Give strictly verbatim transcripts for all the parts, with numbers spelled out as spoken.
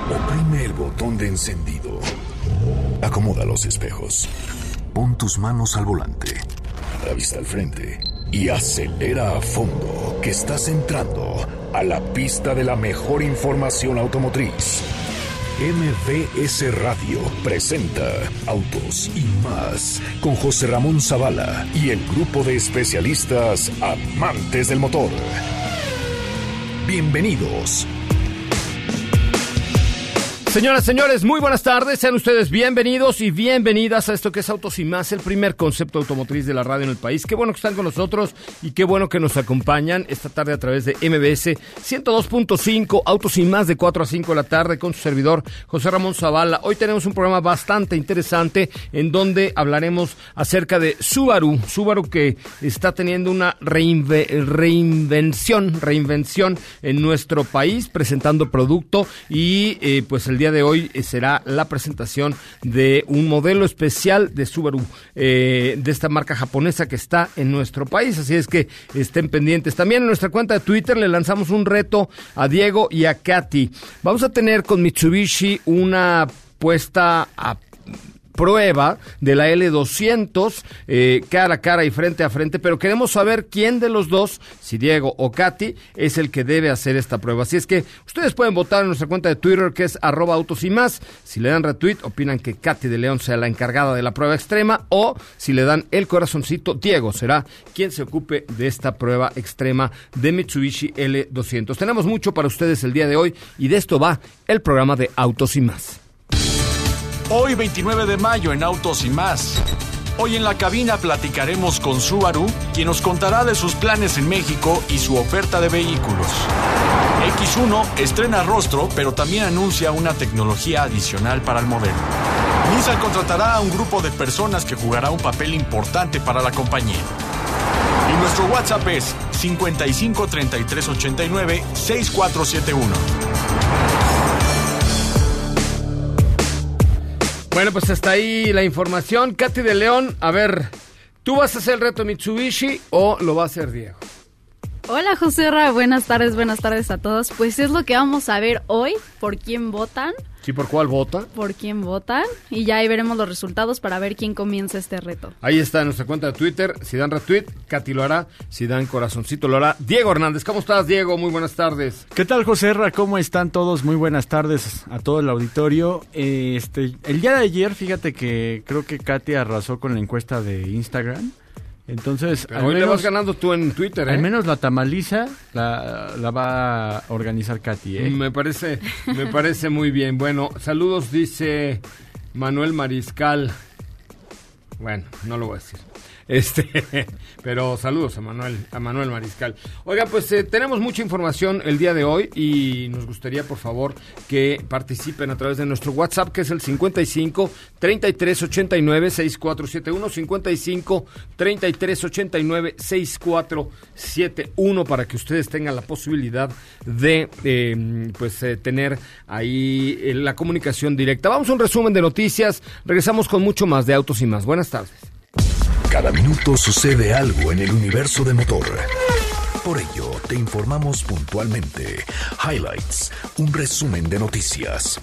Oprime el botón de encendido. Acomoda los espejos. Pon tus manos al volante. La vista al frente. Y acelera a fondo, que estás entrando a la pista de la mejor información automotriz. M V S Radio presenta Autos y Más con José Ramón Zavala y el grupo de especialistas amantes del motor. Bienvenidos. Señoras, señores, muy buenas tardes. Sean ustedes bienvenidos y bienvenidas a esto que es Autos y Más, el primer concepto automotriz de la radio en el país. Qué bueno que están con nosotros y qué bueno que nos acompañan esta tarde a través de M V S ciento dos punto cinco, Autos y Más de cuatro a cinco de la tarde con su servidor José Ramón Zavala. Hoy tenemos un programa bastante interesante en donde hablaremos acerca de Subaru. Subaru que está teniendo una reinve- reinvención, reinvención en nuestro país, presentando producto y eh, pues el día de hoy será la presentación de un modelo especial de Subaru, eh, de esta marca japonesa que está en nuestro país, así es que estén pendientes. También en nuestra cuenta de Twitter le lanzamos un reto a Diego y a Katy. Vamos a tener con Mitsubishi una puesta a prueba de la L doscientos, eh, cara a cara y frente a frente, pero queremos saber quién de los dos, si Diego o Katy, es el que debe hacer esta prueba. Así es que ustedes pueden votar en nuestra cuenta de Twitter, que es arroba autos y más. Si le dan retweet, opinan que Katy de León sea la encargada de la prueba extrema, o si le dan el corazoncito, Diego será quien se ocupe de esta prueba extrema de Mitsubishi L doscientos. Tenemos mucho para ustedes el día de hoy y de esto va el programa de Autos y Más. Hoy veintinueve de mayo en Autos y Más. Hoy en la cabina platicaremos con Subaru, quien nos contará de sus planes en México y su oferta de vehículos. equis uno estrena rostro, pero también anuncia una tecnología adicional para el modelo. Nissan contratará a un grupo de personas que jugará un papel importante para la compañía. Y nuestro WhatsApp es cincuenta y cinco, treinta y tres, ochenta y nueve, sesenta y cuatro setenta y uno. Bueno, pues hasta ahí la información. Katy de León, a ver, ¿tú vas a hacer el reto Mitsubishi o lo va a hacer Diego? Hola, José Ra, buenas tardes, buenas tardes a todos. Pues es lo que vamos a ver hoy, por quién votan. ¿Sí, por cuál vota? Por quién votan, y ya ahí veremos los resultados para ver quién comienza este reto. Ahí está en nuestra cuenta de Twitter. Si dan retweet, Katy lo hará. Si dan corazoncito, lo hará Diego Hernández. ¿Cómo estás, Diego? Muy buenas tardes. ¿Qué tal, José Ra? ¿Cómo están todos? Muy buenas tardes a todo el auditorio. Eh, este, el día de ayer, fíjate que creo que Katy arrasó con la encuesta de Instagram. Entonces, Pero hoy menos, le vas ganando tú en Twitter, ¿eh? Al menos la tamaliza la, la va a organizar Katy, ¿eh? Me parece, me parece muy bien. Bueno, saludos, dice Manuel Mariscal. Bueno, no lo voy a decir. Este, pero saludos a Manuel, a Manuel Mariscal. Oiga, pues eh, tenemos mucha información el día de hoy y nos gustaría, por favor, que participen a través de nuestro WhatsApp, que es el cincuenta y cinco, treinta y tres, ochenta y nueve, sesenta y cuatro setenta y uno, cincuenta y cinco, treinta y tres, ochenta y nueve, sesenta y cuatro setenta y uno, para que ustedes tengan la posibilidad de, eh, pues, eh, tener ahí eh, la comunicación directa. Vamos a un resumen de noticias, regresamos con mucho más de Autos y Más. Buenas tardes. Cada minuto sucede algo en el universo de motor. Por ello, te informamos puntualmente. Highlights, un resumen de noticias.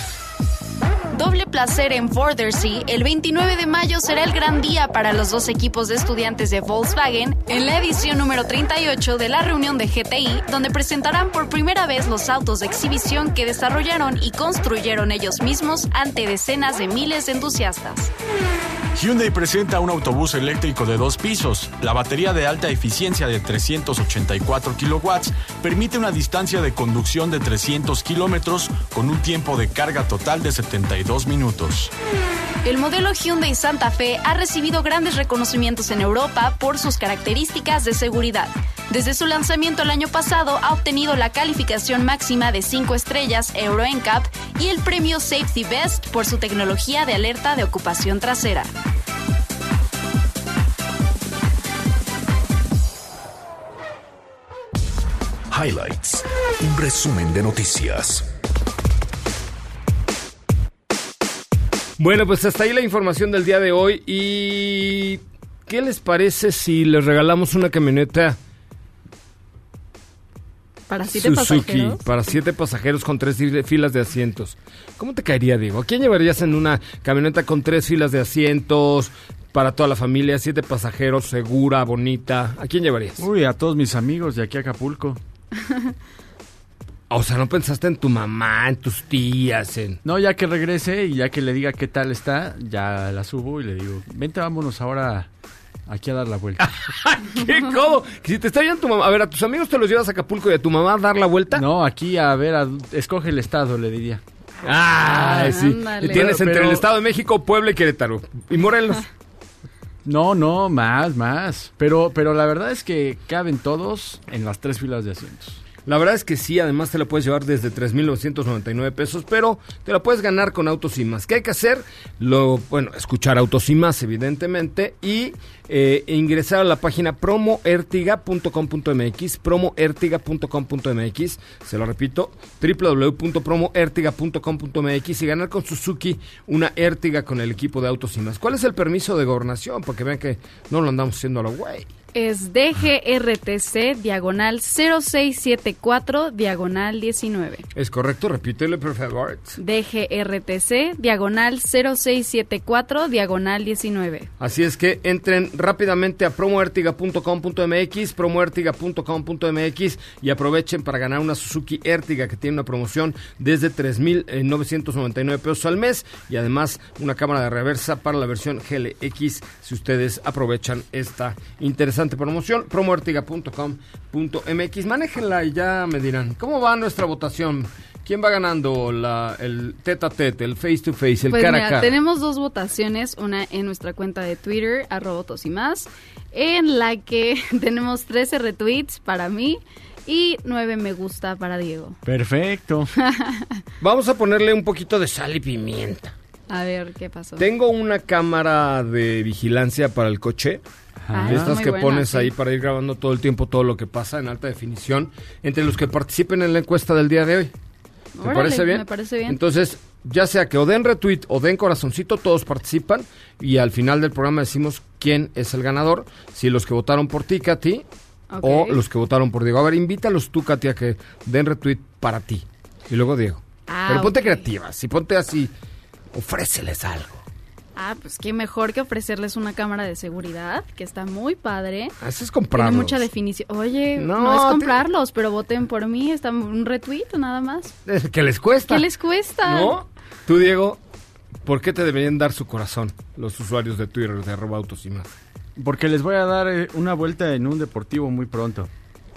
Doble placer en Vordersier. El veintinueve de mayo será el gran día para los dos equipos de estudiantes de Volkswagen en la edición número treinta y ocho de la reunión de G T I, donde presentarán por primera vez los autos de exhibición que desarrollaron y construyeron ellos mismos ante decenas de miles de entusiastas. Hyundai presenta un autobús eléctrico de dos pisos. La batería de alta eficiencia de trescientos ochenta y cuatro kilowatts permite una distancia de conducción de trescientos kilómetros con un tiempo de carga total de setenta y dos minutos. El modelo Hyundai Santa Fe ha recibido grandes reconocimientos en Europa por sus características de seguridad. Desde su lanzamiento el año pasado ha obtenido la calificación máxima de cinco estrellas Euro N C A P y el premio Safety Best por su tecnología de alerta de ocupación trasera. Highlights, un resumen de noticias. Bueno, pues hasta ahí la información del día de hoy. ¿Y qué les parece si les regalamos una camioneta ¿Para siete Suzuki, pasajeros? para siete pasajeros con tres filas de asientos. ¿Cómo te caería, Diego? ¿A quién llevarías en una camioneta con tres filas de asientos para toda la familia, siete pasajeros, segura, bonita? ¿A quién llevarías? Uy, a todos mis amigos de aquí a Acapulco. O sea, ¿no pensaste en tu mamá, en tus tías, en...? No, ya que regrese y ya que le diga qué tal está, ya la subo y le digo, vente, vámonos ahora aquí a dar la vuelta. ¿Qué? ¿Cómo? Si te está viendo tu mamá, a ver, a tus amigos te los llevas a Acapulco y a tu mamá a dar la vuelta. No, aquí a ver, a, escoge el estado, le diría. Ah, Ah, sí. ándale. Tienes Pero- entre pero- el Estado de México, Puebla y Querétaro. Y Morelos. No, no, más, más. Pero, pero la verdad es que caben todos en las tres filas de asientos. La verdad es que sí, además te la puedes llevar desde tres mil novecientos noventa y nueve pesos, pero te la puedes ganar con Autos y Más. ¿Qué hay que hacer? Lo, bueno, escuchar Autos y Más, evidentemente, y eh, ingresar a la página promo ertiga punto com punto m x, promo ertiga punto com punto m x, se lo repito, doble u doble u doble u punto promo ertiga punto com punto m x y ganar con Suzuki una Ertiga con el equipo de Autos y Más. ¿Cuál es el permiso de gobernación? Porque vean que no lo andamos haciendo a lo güey. Es D G R T C, diagonal cero seis siete cuatro, diagonal diecinueve. ¿Es correcto? Repítelo, por favor. D G R T C, diagonal cero seis siete cuatro, diagonal diecinueve. Así es que entren rápidamente a promo ertiga punto com punto m x, promo ertiga punto com punto m x y aprovechen para ganar una Suzuki Ertiga que tiene una promoción desde tres mil novecientos noventa y nueve pesos al mes y además una cámara de reversa para la versión G L X si ustedes aprovechan esta interesante promoción. promo ertiga punto com punto m x. Manéjenla y ya me dirán, ¿cómo va nuestra votación? ¿Quién va ganando la, el tete a tete, el face to face, el Pues cara mira, a cara? tenemos dos votaciones, una en nuestra cuenta de Twitter, arroba Autos y Más, en la que tenemos trece retweets para mí y nueve me gusta para Diego. Perfecto. Vamos a ponerle un poquito de sal y pimienta. A ver, ¿qué pasó? Tengo una cámara de vigilancia para el coche. Ah, De estas muy que buena, pones sí. ahí para ir grabando todo el tiempo todo lo que pasa en alta definición. Entre los que participen en la encuesta del día de hoy. ¿Te Órale, parece bien? me parece bien. Entonces, ya sea que o den retweet o den corazoncito, todos participan. Y al final del programa decimos quién es el ganador. Si los que votaron por ti, Katy, Ok. o los que votaron por Diego. A ver, invítalos tú, Katy, a que den retweet para ti. Y luego Diego. Ah, Pero ponte ok. creativas. Si ponte así, ofréceles algo. Ah, pues qué mejor que ofrecerles una cámara de seguridad, que está muy padre. Ah, eso es comprarlos. Tiene mucha definición. Oye, No, no, es te- comprarlos, pero voten por mí, está un retweet nada más. Es que les cuesta. ¿Qué les cuesta? ¿No? Tú, Diego, ¿por qué te deberían dar su corazón los usuarios de Twitter de arroba Autos y Más? Porque les voy a dar eh, una vuelta en un deportivo muy pronto.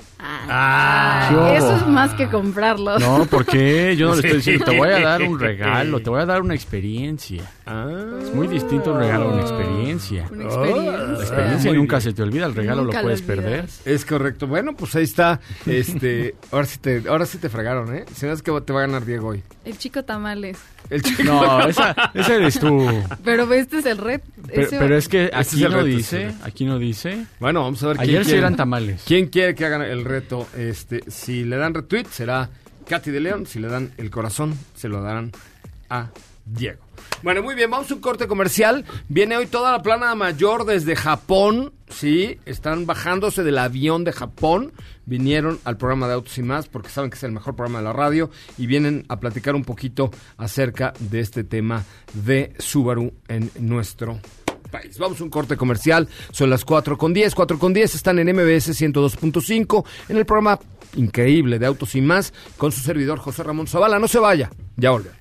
Ah, ¿Qué hubo? eso es más que comprarlos. No, ¿por qué? Yo no le estoy Sí. diciendo, te voy a dar un regalo, te voy a dar una experiencia. Ah, Es muy distinto un regalo a una experiencia. Una experiencia. La experiencia Muy nunca bien. se te olvida, el regalo Nunca lo lo puedes olvidas. perder. es correcto. Bueno, pues ahí está. Este, ahora sí te, ahora sí te fregaron, ¿eh? Si no es que te va a ganar Diego hoy. El chico tamales. El chico. No, esa, esa eres tú. Pero este es el red. Pero, ese- pero es que Ese aquí es el no reto, dice, sí. aquí no dice. Bueno, vamos a ver quién Ayer sí quiere. eran tamales. ¿Quién quiere que hagan el reto? Este, si le dan retweet, será Katy de León. Si le dan el corazón, se lo darán a Diego. Bueno, muy bien, vamos a un corte comercial. Viene hoy toda la plana mayor desde Japón, ¿sí? Están bajándose del avión de Japón. Vinieron al programa de Autos y Más porque saben que es el mejor programa de la radio y vienen a platicar un poquito acerca de este tema de Subaru en nuestro país. Vamos a un corte comercial, son las cuatro con diez, cuatro con diez, están en M B S ciento dos punto cinco, en el programa increíble de Autos y Más, con su servidor José Ramón Zavala. No se vaya, ya volvemos.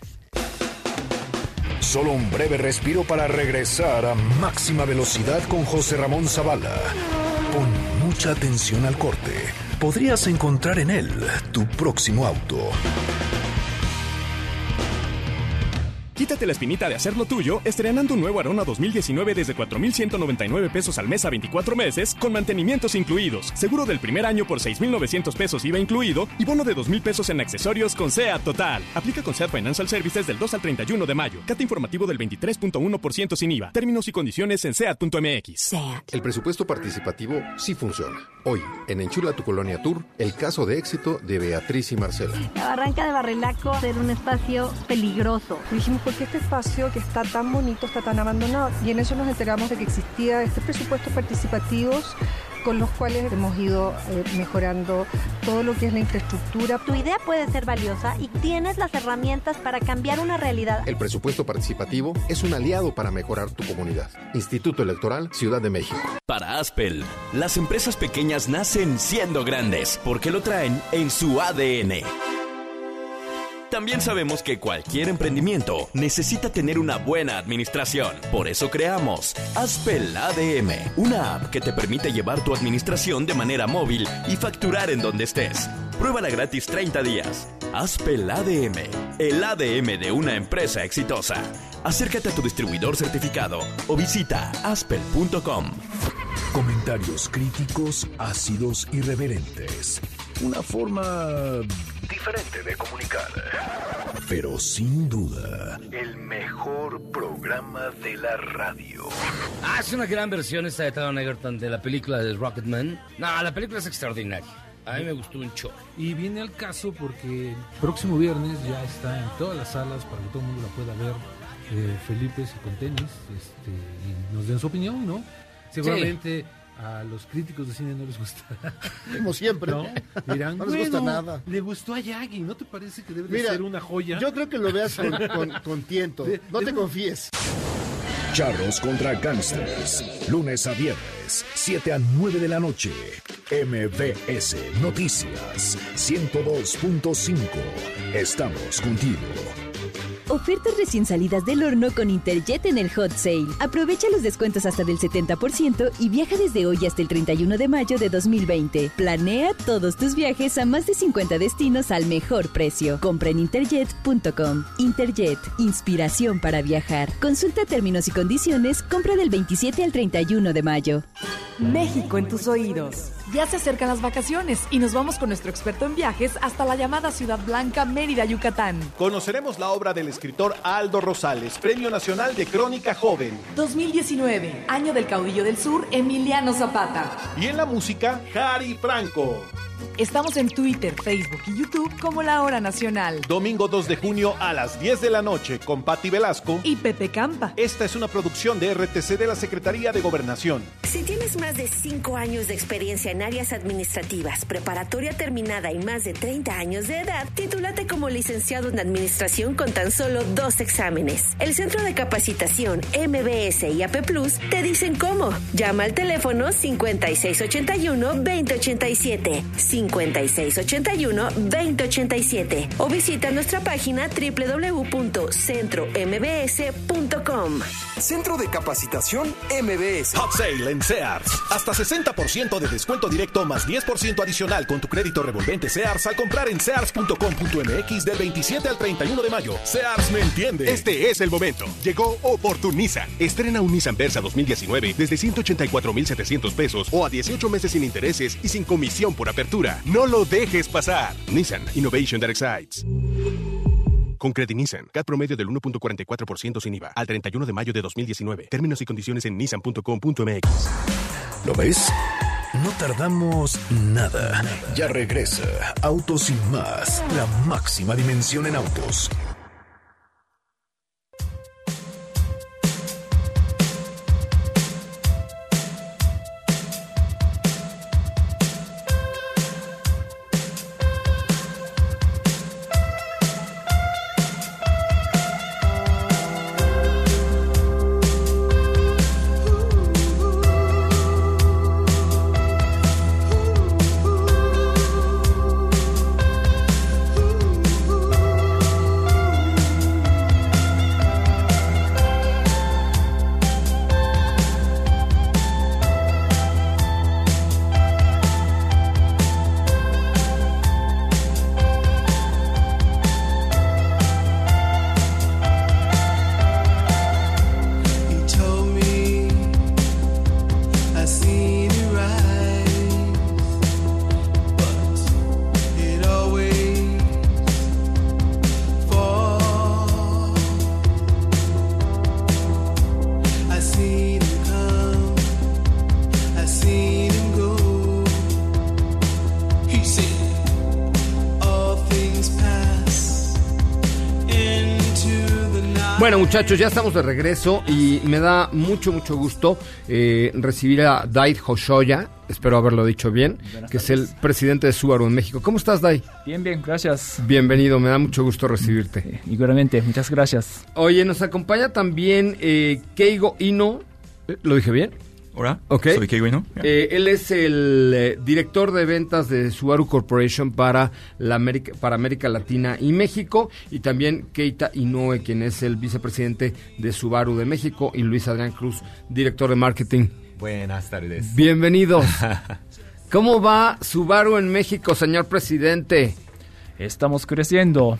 Solo un breve respiro para regresar a máxima velocidad con José Ramón Zavala. Pon mucha atención al corte. Podrías encontrar en él tu próximo auto. Quítate la espinita de hacerlo tuyo estrenando un nuevo Arona dos mil diecinueve desde cuatro mil ciento noventa y nueve pesos al mes a veinticuatro meses con mantenimientos incluidos, seguro del primer año por seis mil novecientos pesos I V A incluido y bono de dos mil pesos en accesorios con SEAT Total. Aplica con SEAT Financial Services del dos al treinta y uno de mayo. Cata informativo del veintitrés punto uno por ciento sin I V A. Términos y condiciones en seat punto m x. El presupuesto participativo sí funciona. Hoy, en Enchula tu Colonia Tour, el caso de éxito de Beatriz y Marcela. La barranca de Barrelaco ser un espacio peligroso. Dijimos, ¿por qué este espacio que está tan bonito está tan abandonado? Y en eso nos enteramos de que existía estos presupuestos participativos con los cuales hemos ido eh, mejorando todo lo que es la infraestructura. Tu idea puede ser valiosa y tienes las herramientas para cambiar una realidad. El presupuesto participativo es un aliado para mejorar tu comunidad. Instituto Electoral Ciudad de México. Para Aspel, las empresas pequeñas nacen siendo grandes porque lo traen en su A D N. También sabemos que cualquier emprendimiento necesita tener una buena administración. Por eso creamos Aspel A D M, una app que te permite llevar tu administración de manera móvil y facturar en donde estés. Pruébala gratis treinta días. Aspel A D M, el A D M de una empresa exitosa. Acércate a tu distribuidor certificado o visita aspel punto com. Comentarios críticos, ácidos, irreverentes. Una forma diferente de comunicar. Pero sin duda, el mejor programa de la radio. Ah, es una gran versión esta de Taron Egerton de la película de Rocketman. No, la película es extraordinaria. A mí me gustó un chorro. Y viene al caso porque el próximo viernes ya está en todas las salas para que todo el mundo la pueda ver. Eh, Felipe y con tenis, este, y nos den su opinión, ¿no? Seguramente... Sí. A los críticos de cine no les gusta. Como siempre. No, dirán, no les bueno, gusta nada. Le gustó a Yagi, ¿no te parece que debe Mira, de ser una joya? Yo creo que lo veas con, con, con tiento. De, no de, te confíes. Charros contra Gangsters. Lunes a viernes, siete a nueve de la noche. M V S Noticias ciento dos punto cinco. Estamos contigo. Ofertas recién salidas del horno con Interjet en el Hot Sale. Aprovecha los descuentos hasta del setenta por ciento y viaja desde hoy hasta el treinta y uno de mayo de dos mil veinte. Planea todos tus viajes a más de cincuenta destinos al mejor precio. Compra en interjet punto com. Interjet, inspiración para viajar. Consulta términos y condiciones. Compra del veintisiete al treinta y uno de mayo. México en tus oídos. Ya se acercan las vacaciones y nos vamos con nuestro experto en viajes hasta la llamada Ciudad Blanca, Mérida, Yucatán. Conoceremos la obra del escritor Aldo Rosales, Premio Nacional de Crónica Joven. dos mil diecinueve, año del caudillo del sur, Emiliano Zapata. Y en la música, Jari Franco. Estamos en Twitter, Facebook y YouTube como La Hora Nacional. Domingo dos de junio a las diez de la noche con Patti Velasco y Pepe Campa. Esta es una producción de R T C de la Secretaría de Gobernación. Si tienes más de cinco años de experiencia en áreas administrativas, preparatoria terminada y más de treinta años de edad, titúlate como licenciado en Administración con tan solo dos exámenes. El Centro de Capacitación M B S y A P Plus te dicen cómo. Llama al teléfono cincuenta y seis ochenta y uno veinte ochenta y siete. cincuenta y seis ochenta y uno veinte ochenta y siete o visita nuestra página doble u doble u doble u punto centro m b s punto com. Centro de Capacitación M B S. Hot Sale en Sears. Hasta sesenta por ciento de descuento directo más diez por ciento adicional con tu crédito revolvente Sears al comprar en sears punto com punto m x del veintisiete al treinta y uno de mayo. Sears me entiende. Este es el momento. Llegó Oportuniza. Estrena un Nissan Versa dos mil diecinueve desde ciento ochenta y cuatro mil setecientos pesos o a dieciocho meses sin intereses y sin comisión por apertura. No lo dejes pasar. Nissan Innovation that excites. Con Credit Nissan, C A T promedio del uno punto cuarenta y cuatro por ciento sin I V A al treinta y uno de mayo de dos mil diecinueve. Términos y condiciones en nissan punto com punto m x. ¿Lo ves? No tardamos nada. Ya regresa Autos Sin Más, la máxima dimensión en autos. Bueno, muchachos, ya estamos de regreso y me da mucho, mucho gusto eh, recibir a Daid Hoshoya, espero haberlo dicho bien, Buenas que tardes. es el presidente de Subaru en México. ¿Cómo estás, Dai? Bien, bien, gracias. Bienvenido, me da mucho gusto recibirte. Igualmente, muchas gracias. Oye, nos acompaña también eh, Keigo Ino. ¿Lo dije bien? Hola, okay. soy Keigo Ino. Yeah. Eh, él es el eh, director de ventas de Subaru Corporation para, la América, para América Latina y México, y también Keita Inoue, quien es el vicepresidente de Subaru de México, y Luis Adrián Cruz, director de marketing. Buenas tardes. Bienvenidos. ¿Cómo va Subaru en México, señor presidente? Estamos creciendo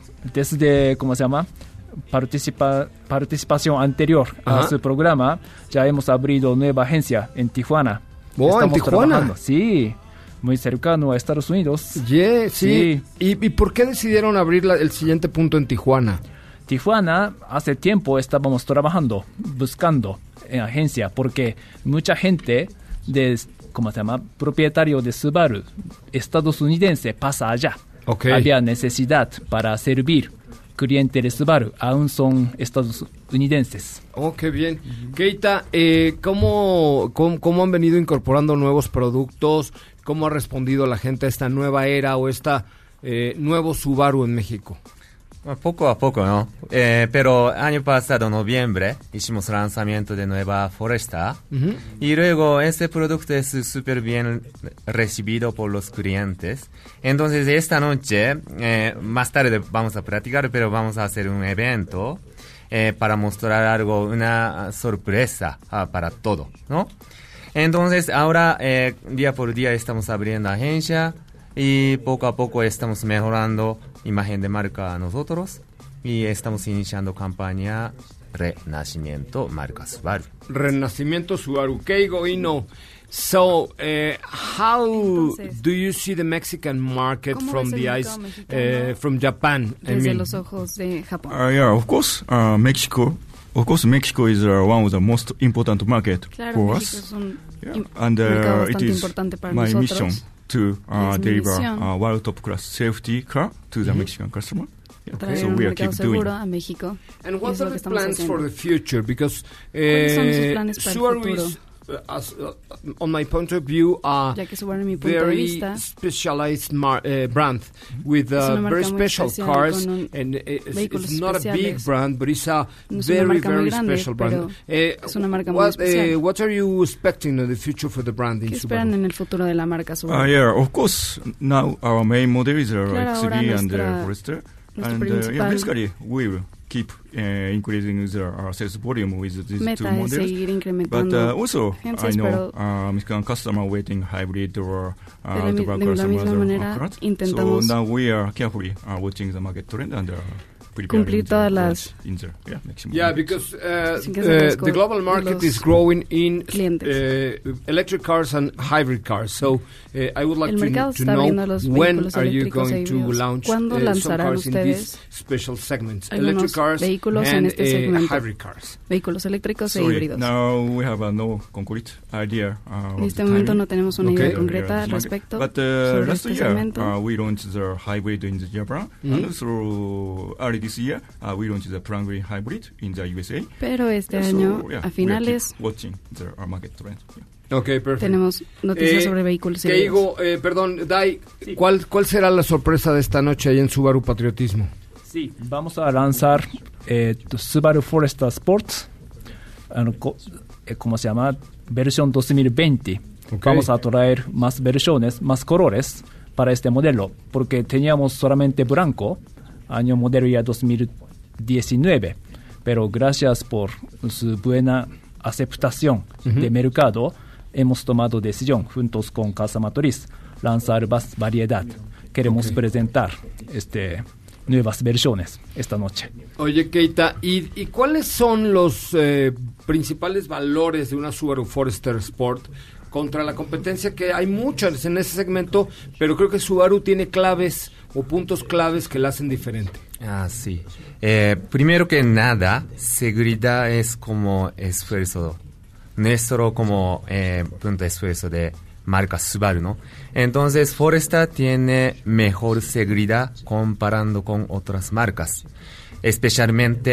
desde, ¿cómo se llama? Participa, participación anterior Ajá. a su programa. Ya hemos abrido nueva agencia en Tijuana. Oh, Estamos ¿en Tijuana? trabajando. Sí, muy cercano a Estados Unidos. Yeah, sí. Sí. ¿Y, ¿Y por qué decidieron abrir la, el siguiente punto en Tijuana? Tijuana, hace tiempo estábamos trabajando, buscando en agencia, porque mucha gente de, ¿cómo se llama? Propietario de Subaru estadounidense pasa allá. Okay. Había necesidad para servir clientes de Subaru, aún son estadounidenses. Oh, qué bien. Keita, eh, ¿cómo, cómo, ¿cómo han venido incorporando nuevos productos? ¿Cómo ha respondido la gente a esta nueva era o esta eh, nuevo Subaru en México? Poco a poco, ¿no? Eh, pero año pasado, noviembre, hicimos lanzamiento de nueva Forester. Uh-huh. Y luego ese producto es súper bien recibido por los clientes. Entonces esta noche, eh, más tarde vamos a platicar, pero vamos a hacer un evento eh, para mostrar algo, una sorpresa ah, para todo, ¿no? Entonces ahora, eh, día por día estamos abriendo agencia y poco a poco estamos mejorando imagen de marca a nosotros y estamos iniciando campaña Renacimiento marca Subaru. Renacimiento Subaru. Keigo Ino. So, uh, how Entonces, do you see the Mexican market ¿cómo from ves el the mercado eyes, mexicano uh, from Japan? I desde mean, los ojos de Japón? Uh, yeah, of course, uh, Mexico. Of course, Mexico is uh, one of the most important market Claro, for México us. es un Yeah. im- And mercado uh, it bastante is importante para my nosotros. mission to uh, Es mi deliver misión. uh, world top class safety car to the Mhm. Mexican customer. Yeah. Traer So un we are mercado keep doing. seguro a México. And Y what es lo are que the estamos plans haciendo. for the future? Because ¿Cuáles son sus uh, planes para el Subaru futuro? is, uh, as, uh, on my point of view, a Ya que Subaru, en mi punto de very vista, specialized mar- uh, brand with Es uh, una marca very muy special especial, cars, con un- and it's, vehículos it's not a big especiales. brand, but it's a No es una very, marca muy very grande, special pero brand. Eh, es una marca muy what, especial. uh, what are you expecting in the future for the brand in ¿Qué Subaru? esperan en el futuro de la marca Subaru? Uh, yeah, of course. Now our main model is uh, Claro, X ahora B and nuestra- uh, Forester, nuestro and uh, yeah, principal basically we will keep uh, increasing the uh, sales volume with these meta two es models. seguir But incrementando uh, also, agencias, I know pero uh, Mexican customer waiting hybrid or uh, de la, mi- double de la customers misma are manera correct. intentamos So now we are carefully uh, watching the market trend and uh, cumplir todas las in the, yeah, maximum Yeah, markets. because uh, Sin que se uh, riesgo the global de market los is growing in clientes. uh, electric cars and hybrid cars. So uh, I would like El to, mercado to está know abriendo los when vehículos are you eléctricos going e to híbridos. launch ¿Cuándo uh, some lanzarán cars in ustedes these special segments, algunos electric cars vehículos en and este uh, segmento? hybrid cars? Vehículos eléctricos e Sorry, híbridos. now we have uh, no concrete idea. Uh, En of este the momento timing. no tenemos una Okay. idea concreta al Yeah, respecto But uh, sobre last este year, segmento. uh, we launched the hybrid in the Japan, Mhm. and through early this year, uh, we launched the plug-in hybrid in the U S A. Pero este Yeah, año, so, yeah, a we are finales, keep watching the uh, market trend. Yeah. Okay, perfecto. tenemos noticias Eh, sobre vehículos Que híbridos. digo, eh, perdón, Dai, ¿cuál, ¿cuál será la sorpresa de esta noche ahí en Subaru Patriotismo? Sí, vamos a lanzar eh, tu Subaru Forester Sports, ano, co- eh, ¿cómo se llama? Versión dos mil veinte. Ok. Vamos a traer más versiones, más colores para este modelo, porque teníamos solamente blanco, año modelo ya dos mil diecinueve, pero gracias por su buena aceptación Ujú. de mercado, hemos tomado decisión juntos con Casa Matriz lanzar más variedad. Queremos Ok. presentar este nuevas versiones esta noche. Oye, Keita, ¿y, y cuáles son los eh, principales valores de una Subaru Forester Sport contra la competencia? Que hay muchas en ese segmento, pero creo que Subaru tiene claves o puntos claves que la hacen diferente. Ah, sí. Eh, primero que nada, seguridad es como esfuerzo. Nuestro como eh, punto de esfuerzo de marca Subaru, ¿no? Entonces, Forester tiene mejor seguridad comparando con otras marcas. Especialmente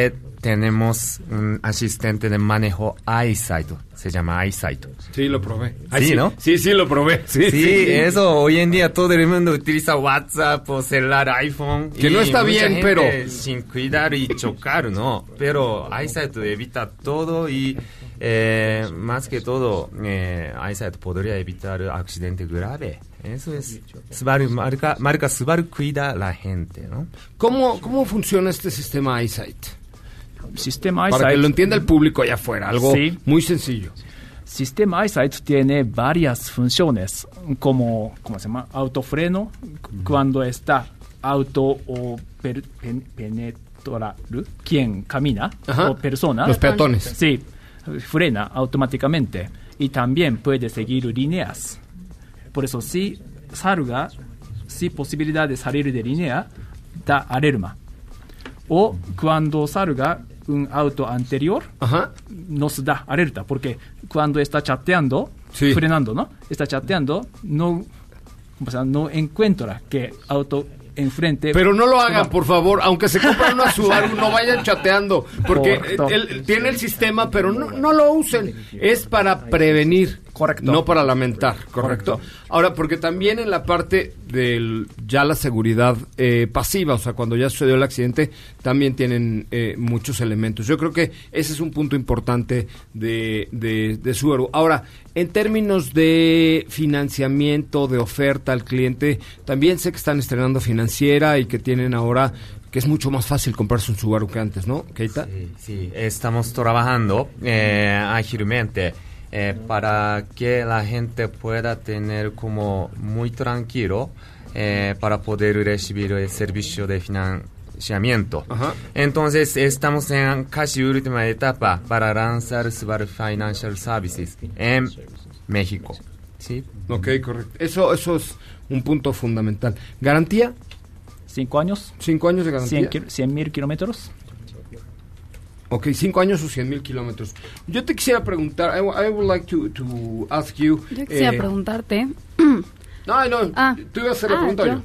tenemos un asistente de manejo EyeSight, se llama EyeSight. Sí, lo probé. Sí, sí, ¿no? Sí, sí, lo probé. Sí, sí, sí, sí. Eso, hoy en día todo el mundo utiliza WhatsApp o celular, iPhone. Que no está bien, gente pero... sin cuidar y chocar, ¿no? Pero EyeSight evita todo y eh, más que todo, eh, EyeSight podría evitar accidente grave. Eso es, Subaru, marca, marca Subaru cuida a la gente, ¿no? ¿Cómo, cómo funciona este sistema EyeSight? Sistema Para EyeSight, que lo entienda el público allá afuera, algo sí. muy sencillo. Sistema EyeSight tiene varias funciones, como, ¿cómo se llama? Autofreno, uh-huh. cuando está auto o per, pen, penetrar, quien camina, Ajá. o persona. Los peatones. Sí, frena automáticamente. Y también puede seguir líneas. Por eso, si salga, si posibilidad de salir de línea, da alarma. O cuando salga un auto anterior, Ajá. nos da alerta, porque cuando está chateando, sí. frenando, ¿no? Está chateando, no, o sea, no encuentra que auto enfrente. Pero no lo hagan, por favor, aunque se compren una Subaru, no vayan chateando, porque él, él tiene el sistema, pero no, no lo usen. Es para prevenir. Correcto. No para lamentar, ¿correcto? Correcto. Ahora, porque también en la parte de ya la seguridad eh, pasiva, o sea, cuando ya sucedió el accidente, también tienen eh, muchos elementos. Yo creo que ese es un punto importante de, de, de Subaru. Ahora, en términos de financiamiento, de oferta al cliente, también sé que están estrenando financiera y que tienen ahora... que es mucho más fácil comprarse un Subaru que antes, ¿no, Keita? Sí, sí, estamos trabajando eh, ágilmente. Eh, para que la gente pueda tener como muy tranquilo eh, para poder recibir el servicio de financiamiento. Ajá. Entonces estamos en casi última etapa para lanzar Subaru Financial Services en México. ¿Sí? Ok, correcto. Eso, eso es un punto fundamental. ¿Garantía? Cinco años. Cinco años de garantía. Cien mil kilómetros. Ok, cinco años o cien mil kilómetros. Yo te quisiera preguntar, I, I would like to, to ask you... Yo quisiera eh, preguntarte... No, no, ah, tú ibas a hacer la ah, pregunta yo.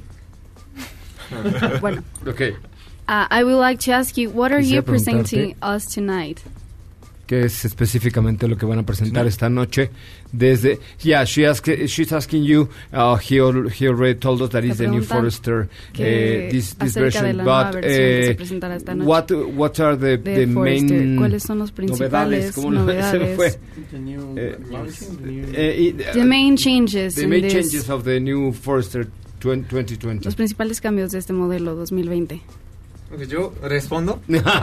yo. Bueno. Ok. Uh, I would like to ask you, what are Quisiera you presenting us tonight? Que es específicamente lo que van a presentar esta noche desde... Yeah, she ask, she's asking you, uh, he, al, he already told us that it's the new Forester, uh, this, this version, but uh, what, what are the, the main ¿Cuáles son los principales novedades? novedades? Uh, uh, the main changes The in main this, changes of the new Forester twenty twenty. Los principales cambios de este modelo dos mil veinte. ¿Yo respondo?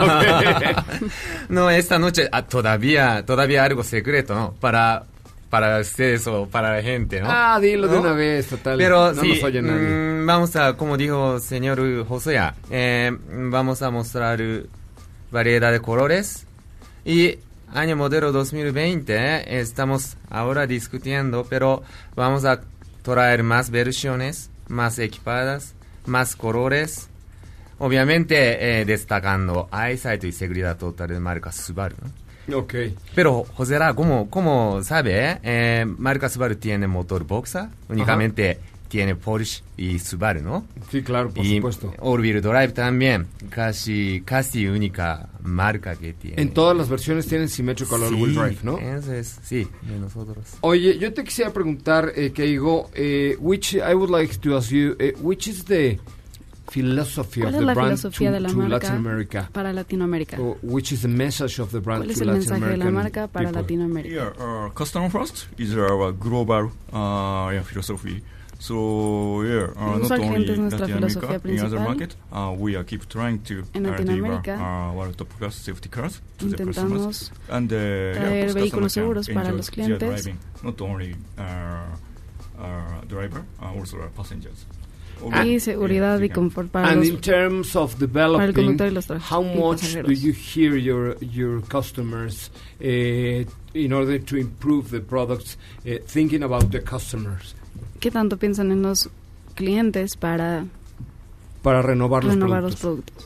No, esta noche ah, todavía todavía algo secreto, ¿no? Para para ustedes o para la gente, ¿no? Ah, dilo ¿no? de una vez, total. Pero no sí, nos oye nadie. Mmm, vamos a, como dijo el señor Josué, eh, vamos a mostrar variedad de colores y año modelo dos mil veinte, eh, estamos ahora discutiendo, pero vamos a traer más versiones, más equipadas, más colores. Obviamente, eh, destacando EyeSight y seguridad total de marca Subaru, ¿no? Ok. Pero, José Ra, ¿cómo, cómo sabe? Eh, marca Subaru tiene motor Boxer, únicamente Ajá. tiene Porsche y Subaru, ¿no? Sí, claro, por y supuesto. All-Wheel Drive también, casi, casi única marca que tiene. En todas las versiones tienen Symmetrical sí, All-Wheel Drive, ¿no? Eso es, sí, de nosotros. Oye, yo te quisiera preguntar, eh, Keigo, eh, which, I would like to ask you, eh, which is the... philosophy of the brand to, de la to marca Latin America? Para Latinoamérica. Or which is the message of the brand ¿Cuál es to el Latin mensaje de la American marca para people? Latinoamérica? Yeah, uh, customer first is our global uh, yeah, philosophy. So yeah, uh, not only Latin America, in other market, uh, we are keep trying to en uh, deliver uh, our top class safety cars to the intentamos customers and uh, traer yeah, vehículos seguros para los clientes. Driving, not only uh, uh, driver, uh, also our passengers. Y seguridad y confort para and los in terms of developing, how much do you hear your your customers uh, in order to improve the products, uh, thinking about the customers? ¿Qué tanto piensan en los clientes para para renovar, renovar los los productos?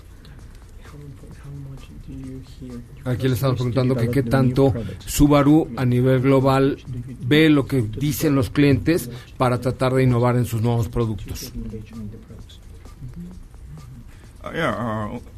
Aquí le estamos preguntando que qué tanto Subaru a nivel global ve lo que dicen los clientes para tratar de innovar en sus nuevos productos. Uh, yeah, uh,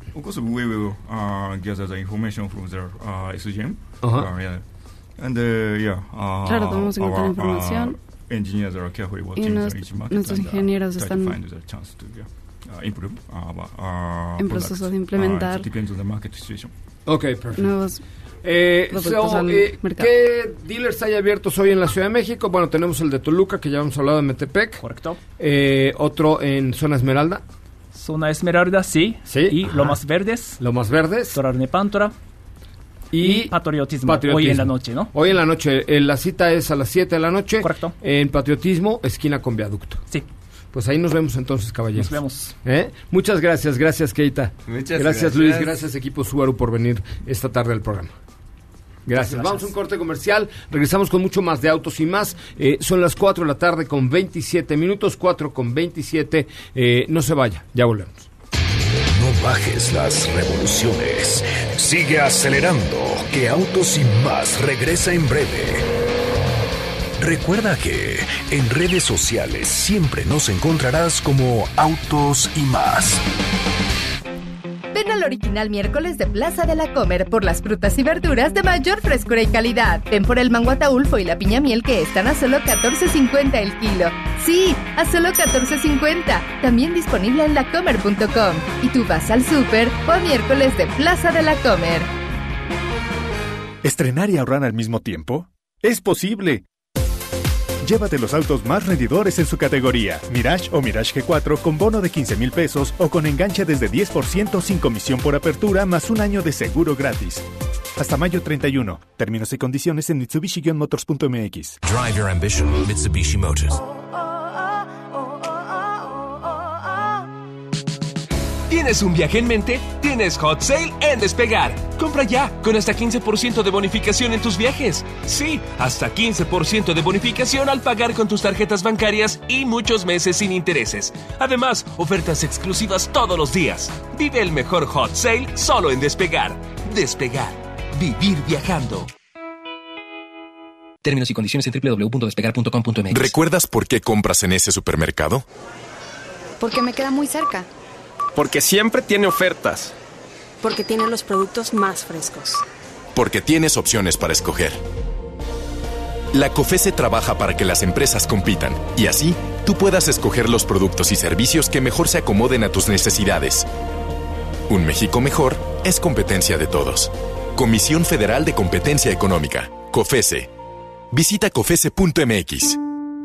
Of course, we will uh, gather the information from the uh, S G M. Uh-huh. Uh, yeah. And uh, yeah, uh, claro, tomamos en cuenta la información. Uh, engineers are carefully Y watching nos, each market nuestros and, uh, ingenieros try están to find the chance to, yeah, uh, improve, uh, uh, en proceso de implementar uh, it depends on the market situation. Ok, perfecto. nuevos Eh, productos so, al eh, mercado. ¿Qué dealers hay abiertos hoy en la Ciudad de México? Bueno, tenemos el de Toluca, que ya hemos hablado, de Metepec. Correcto. Eh, otro en Zona Esmeralda. Zona Esmeralda, sí. Sí. Y Ajá. Lomas Verdes. Lomas Verdes. Torarnepántora. Y, y patriotismo, Patriotismo. Hoy en la noche, ¿no? Hoy en la noche. Eh, la cita es a las siete de la noche. Correcto. En Patriotismo, esquina con Viaducto. Sí. Pues ahí nos vemos entonces, caballeros. Nos vemos. ¿Eh? Muchas gracias, gracias, Keita. Muchas gracias, gracias, Luis. Gracias, equipo Subaru, por venir esta tarde al programa. Gracias. Gracias. Vamos a un corte comercial. Regresamos con mucho más de Autos y Más. Eh, son las cuatro de la tarde con veintisiete minutos. cuatro con veintisiete. Eh, no se vaya, ya volvemos. No bajes las revoluciones. Sigue acelerando, que Autos y Más regresa en breve. Recuerda que en redes sociales siempre nos encontrarás como Autos y Más. Ven al original miércoles de Plaza de la Comer por las frutas y verduras de mayor frescura y calidad. Ven por el mango ataulfo y la piña miel, que están a solo catorce cincuenta el kilo. Sí, a solo catorce cincuenta. También disponible en la comer punto com. Y tú vas al súper o a miércoles de Plaza de la Comer. ¿Estrenar y ahorrar al mismo tiempo? ¡Es posible! Llévate los autos más rendidores en su categoría. Mirage o Mirage G cuatro con bono de quince mil pesos o con enganche desde diez por ciento sin comisión por apertura más un año de seguro gratis. Hasta mayo treinta y uno. Términos y condiciones en Mitsubishi Motors punto m x. Drive your ambition, Mitsubishi Motors. ¿Tienes un viaje en mente? Tienes Hot Sale en Despegar. Compra ya, con hasta quince por ciento de bonificación en tus viajes. Sí, hasta quince por ciento de bonificación al pagar con tus tarjetas bancarias y muchos meses sin intereses. Además, ofertas exclusivas todos los días. Vive el mejor Hot Sale solo en Despegar. Despegar. Vivir viajando. Términos y condiciones en doble u doble u doble u punto despegar punto com punto m x. ¿Recuerdas por qué compras en ese supermercado? Porque me queda muy cerca. Porque siempre tiene ofertas. Porque tiene los productos más frescos. Porque tienes opciones para escoger. La COFESE trabaja para que las empresas compitan y así tú puedas escoger los productos y servicios que mejor se acomoden a tus necesidades. Un México mejor es competencia de todos. Comisión Federal de Competencia Económica, COFESE. Visita cofese punto m x.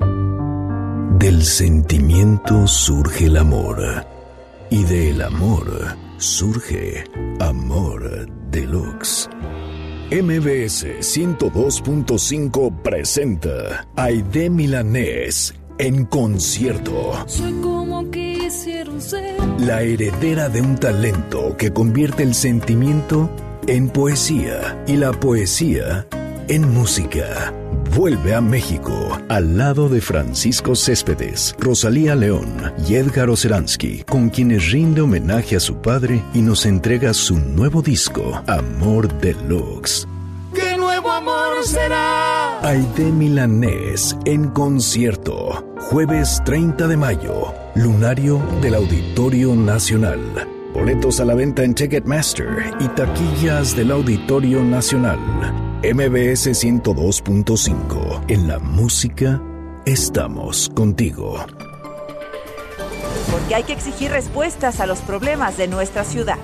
Del sentimiento surge el amor. Y del amor surge Amor Deluxe. M B S ciento dos punto cinco presenta Aide Milanés en concierto. Soy como quisieron ser. La heredera de un talento que convierte el sentimiento en poesía y la poesía en música. Vuelve a México al lado de Francisco Céspedes, Rosalía León y Edgar Oceransky, con quienes rinde homenaje a su padre y nos entrega su nuevo disco, Amor Deluxe. ¿Qué nuevo amor será? Aide Milanés en concierto, jueves treinta de mayo, lunario del Auditorio Nacional. Boletos a la venta en Ticketmaster y taquillas del Auditorio Nacional. M B S ciento dos punto cinco. En la música estamos contigo. Porque hay que exigir respuestas a los problemas de nuestra ciudad.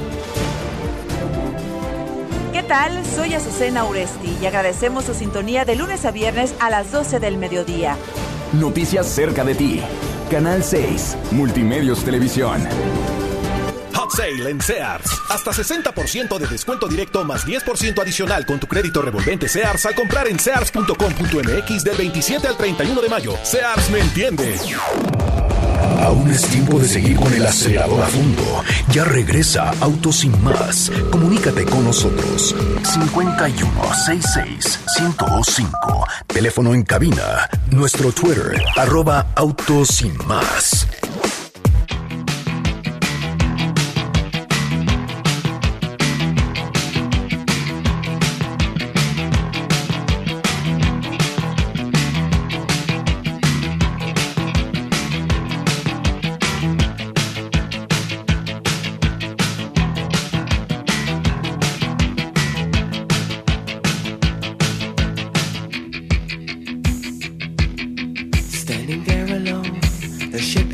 ¿Qué tal? Soy Azucena Uresti y agradecemos su sintonía de lunes a viernes a las doce del mediodía. Noticias cerca de ti. Canal seis, Multimedios Televisión. Hot Sale en Sears. Hasta sesenta por ciento de descuento directo más diez por ciento adicional con tu crédito revolvente Sears al comprar en sears punto com punto m x del veintisiete al treinta y uno de mayo. Sears me entiende. Aún es tiempo de seguir con el acelerador a fondo. Ya regresa Autos y Más. Comunícate con nosotros. cincuenta y uno sesenta y seis, ciento cinco. Teléfono en cabina. Nuestro Twitter, arroba Autos y Más.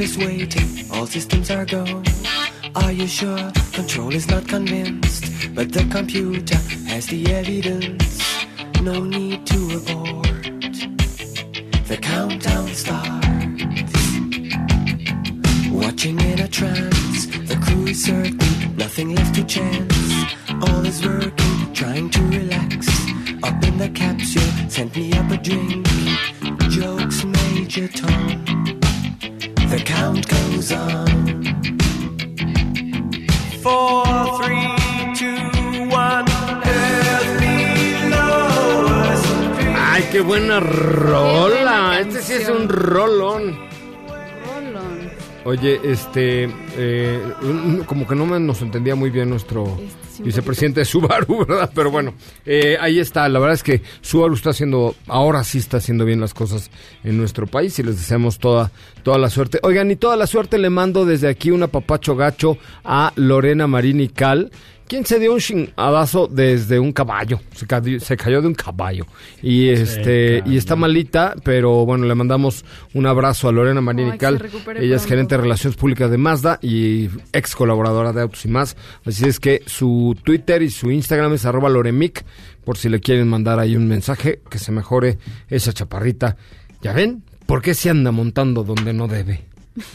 is waiting, all systems are go. Are you sure? Control is not convinced, but the computer has the evidence. No need to abort. The countdown starts. Watching in a trance, the crew is certain, nothing left to chance. All is working, trying to relax. Up in the capsule, sent me up a drink. Jokes, Major Tom. The count goes on. Four, three, two, one. Earth below us. Ay, qué buena rola. Este sí es un rolón. Oye, este, eh, como que no me, nos entendía muy bien nuestro este sí, vicepresidente de Subaru, ¿verdad? Pero bueno, eh, ahí está. La verdad es que Subaru está haciendo, ahora sí está haciendo bien las cosas en nuestro país y les deseamos toda, toda la suerte. Oigan, y toda la suerte le mando desde aquí un apapacho gacho a Lorena Marín y Cal, quien se dio un chingadazo desde un caballo, se cayó, se cayó de un caballo y este y está malita, pero bueno, le mandamos un abrazo a Lorena Marín y Cal. Ella es gerente de Relaciones Públicas de Mazda y ex colaboradora de Autos y Más, así es que su Twitter y su Instagram es arroba loremic, por si le quieren mandar ahí un mensaje, que se mejore esa chaparrita. ¿Ya ven? ¿Por qué se anda montando donde no debe?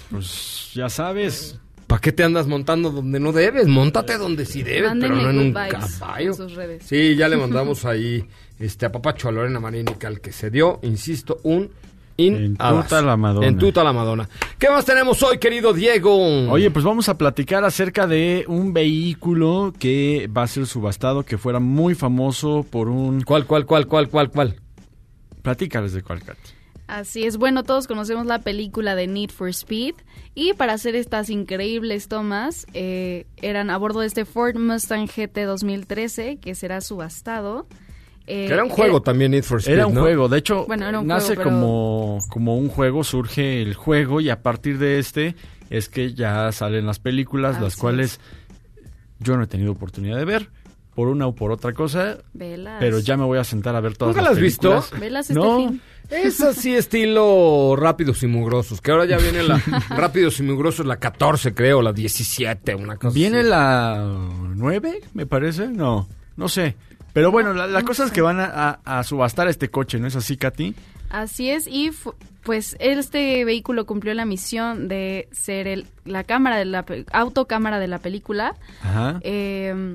Pues ya sabes... ¿Para qué te andas montando donde no debes? Móntate donde sí debes, Mándenle pero no en un vibes caballo. en sus redes. Sí, ya le mandamos ahí este apapacho a Lorena Marín y Cal, que se dio, insisto, un in En tuta la Madonna. En tuta la Madonna. ¿Qué más tenemos hoy, querido Diego? Oye, pues vamos a platicar acerca de un vehículo que va a ser subastado, que fuera muy famoso por un... ¿Cuál, cuál, cuál, cuál, cuál, cuál? Platícales de cuál, Katy. Así es, bueno, todos conocemos la película de Need for Speed y para hacer estas increíbles tomas eh, eran a bordo de este Ford Mustang G T dos mil trece que será subastado. Eh, que era un juego eh, también Need for Speed, Era un ¿no? juego, de hecho, bueno, era un nace juego, pero... como, como un juego, surge el juego y a partir de este es que ya salen las películas, Así las cuales es. yo no he tenido oportunidad de ver. Por una o por otra cosa, Velas. Pero ya me voy a sentar a ver todas ¿Nunca las las películas. visto? Velas este No, fin. Es así estilo Rápidos y Mugrosos, que ahora ya viene la Rápidos y Mugrosos, la catorce creo, la diecisiete, una cosa ¿Viene así. la nueve, me parece? No, no sé. Pero bueno, la, la no cosa sé. es que van a, a, a subastar este coche, ¿no es así, Katy? Así es, y fu- pues este vehículo cumplió la misión de ser el, la cámara de la pe- autocámara de la película. Ajá. Eh,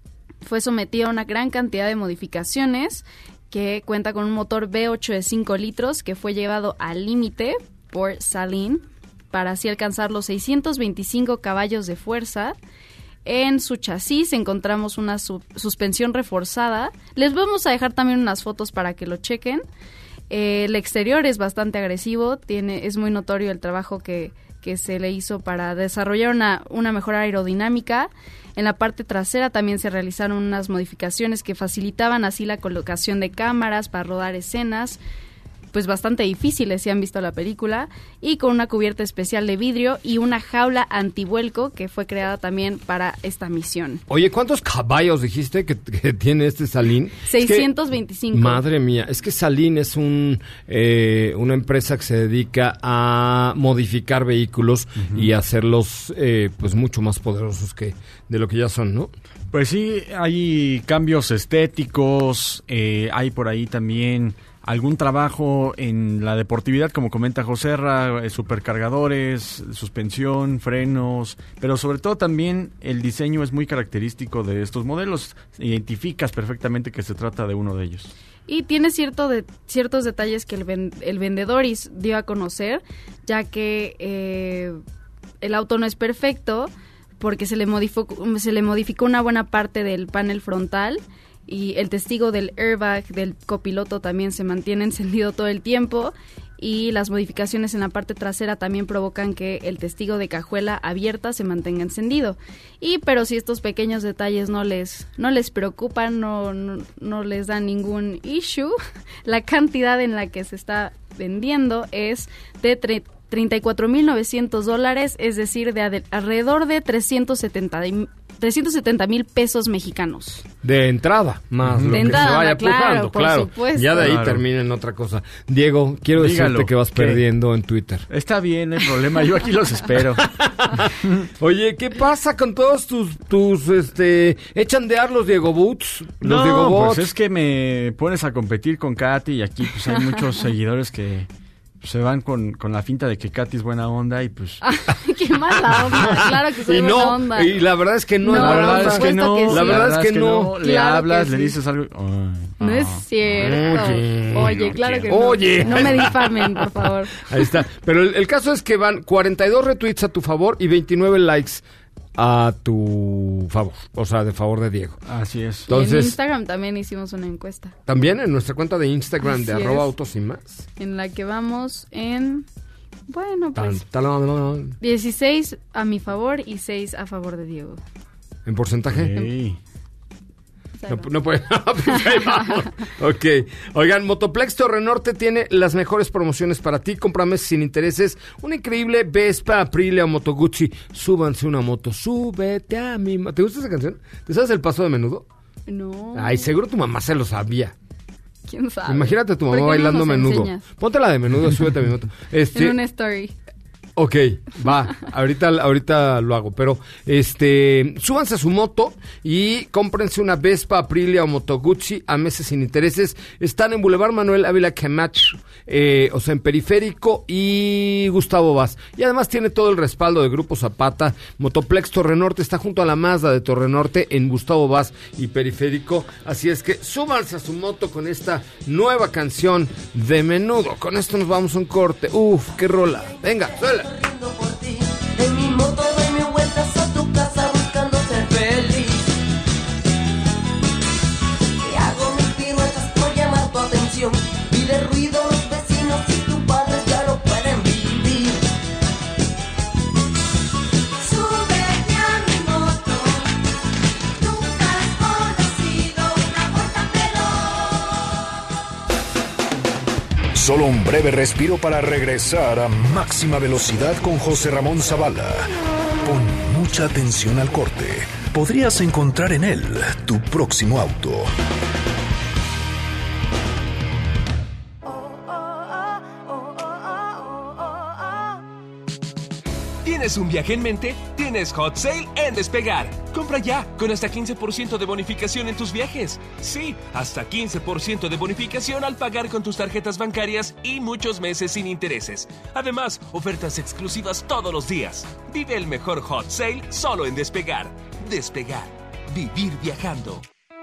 fue sometido a una gran cantidad de modificaciones, que cuenta con un motor V ocho de cinco litros que fue llevado al límite por Saleen para así alcanzar los seiscientos veinticinco caballos de fuerza. En su chasis encontramos una su- suspensión reforzada. Les vamos a dejar también unas fotos para que lo chequen. Eh, el exterior es bastante agresivo, tiene, es muy notorio el trabajo que, que se le hizo para desarrollar una, una mejor aerodinámica. En la parte trasera también se realizaron unas modificaciones que facilitaban así la colocación de cámaras para rodar escenas, pues bastante difíciles si han visto la película, y con una cubierta especial de vidrio y una jaula antivuelco que fue creada también para esta misión. Oye, ¿cuántos caballos dijiste que, que tiene este Saleen? seiscientos veinticinco. Es que, madre mía, es que Saleen es un eh, una empresa que se dedica a modificar vehículos uh-huh. y hacerlos eh, pues mucho más poderosos que de lo que ya son, ¿no? Pues sí, hay cambios estéticos, eh, hay por ahí también algún trabajo en la deportividad, como comenta Joserra, eh, supercargadores, suspensión, frenos, pero sobre todo también el diseño es muy característico de estos modelos. Identificas perfectamente que se trata de uno de ellos. Y tiene cierto de, ciertos detalles que el, ven, el vendedor is, dio a conocer, ya que eh, el auto no es perfecto porque se le modificó, se le modificó una buena parte del panel frontal. Y el testigo del airbag del copiloto también se mantiene encendido todo el tiempo, y las modificaciones en la parte trasera también provocan que el testigo de cajuela abierta se mantenga encendido. Y pero si estos pequeños detalles no les no les preocupan, no, no, no les dan ningún issue, la cantidad en la que se está vendiendo es de tre- treinta y cuatro mil novecientos dólares, es decir, de ade- alrededor de trescientos setenta trescientos setenta mil pesos mexicanos. De entrada, más de lo entrada, que se vaya claro, pujando, por claro. supuesto. Ya de ahí Claro. termina en otra cosa. Diego, quiero Dígalo, decirte que vas ¿qué? perdiendo en Twitter. Está bien, no hay problema. Yo aquí los espero. Oye, ¿qué pasa con todos tus, tus, este, echan de ar los Diego Boots? Los No, Diego Bots. pues es que me pones a competir con Katy y aquí pues hay muchos seguidores que se van con, con la finta de que Katy es buena onda y pues... Ay, qué mala onda. Claro que soy y buena no, onda. y la verdad es que no, No, la verdad por es que supuesto no, que sí. la verdad es que no. Le Claro hablas, que le sí. dices algo... ay, No es cierto. Oye, Oye, no claro que quiero. no. Oye. No me difamen, por favor. Ahí está. Pero el, el caso es que van cuarenta y dos retweets a tu favor y veintinueve likes a tu favor. O sea, de favor de Diego. Así es. Entonces, en Instagram también hicimos una encuesta. también en nuestra cuenta de Instagram de Así arroba es. autos y más. En la que vamos en... Bueno, Tan, pues... talán, dieciséis a mi favor y seis a favor de Diego. ¿En porcentaje? Ey. No, no puede. Pues ahí vamos. Ok. Oigan, Motoplex Torrenorte tiene las mejores promociones para ti. Compra meses sin intereses. Una increíble Vespa, Aprilia o Moto Guzzi. Súbanse una moto. Súbete a mi... mo- ¿Te gusta esa canción? ¿Te sabes el paso de Menudo? No. Ay, seguro tu mamá se lo sabía. ¿Quién sabe? Imagínate a tu ¿Por qué mamá no bailando nos Menudo. enseñas? Ponte la de Menudo, súbete a mi moto. Este, En una story. Ok, va, ahorita, ahorita lo hago, pero este, súbanse a su moto y cómprense una Vespa, Aprilia o Moto Guzzi a meses sin intereses. Están en Boulevard Manuel Ávila Camacho, eh, o sea, en Periférico y Gustavo Vaz. Y además tiene todo el respaldo de Grupo Zapata. Motoplex Torrenorte está junto a la Mazda de Torrenorte en Gustavo Vaz y Periférico. Así es que súbanse a su moto con esta nueva canción de Menudo. Con esto nos vamos a un corte. Uf, qué rola. Venga, suela. En mi moto doy mis vueltas a tu casa buscando ser feliz. Y hago mis piruetas por llamar tu atención. Y de ruido los vecinos y tus padres ya no pueden vivir. Súbete a mi moto. Nunca has conocido una vuelta veloz. Solo un breve respiro para regresar a máxima velocidad con José Ramón Zavala. Pon mucha atención al corte. Podrías encontrar en él tu próximo auto. ¿Tienes un viaje en mente? Tienes Hot Sale en Despegar. Compra ya, con hasta quince por ciento de bonificación en tus viajes. Sí, hasta quince por ciento de bonificación al pagar con tus tarjetas bancarias y muchos meses sin intereses. Además, ofertas exclusivas todos los días. Vive el mejor Hot Sale solo en Despegar. Despegar. Vivir viajando.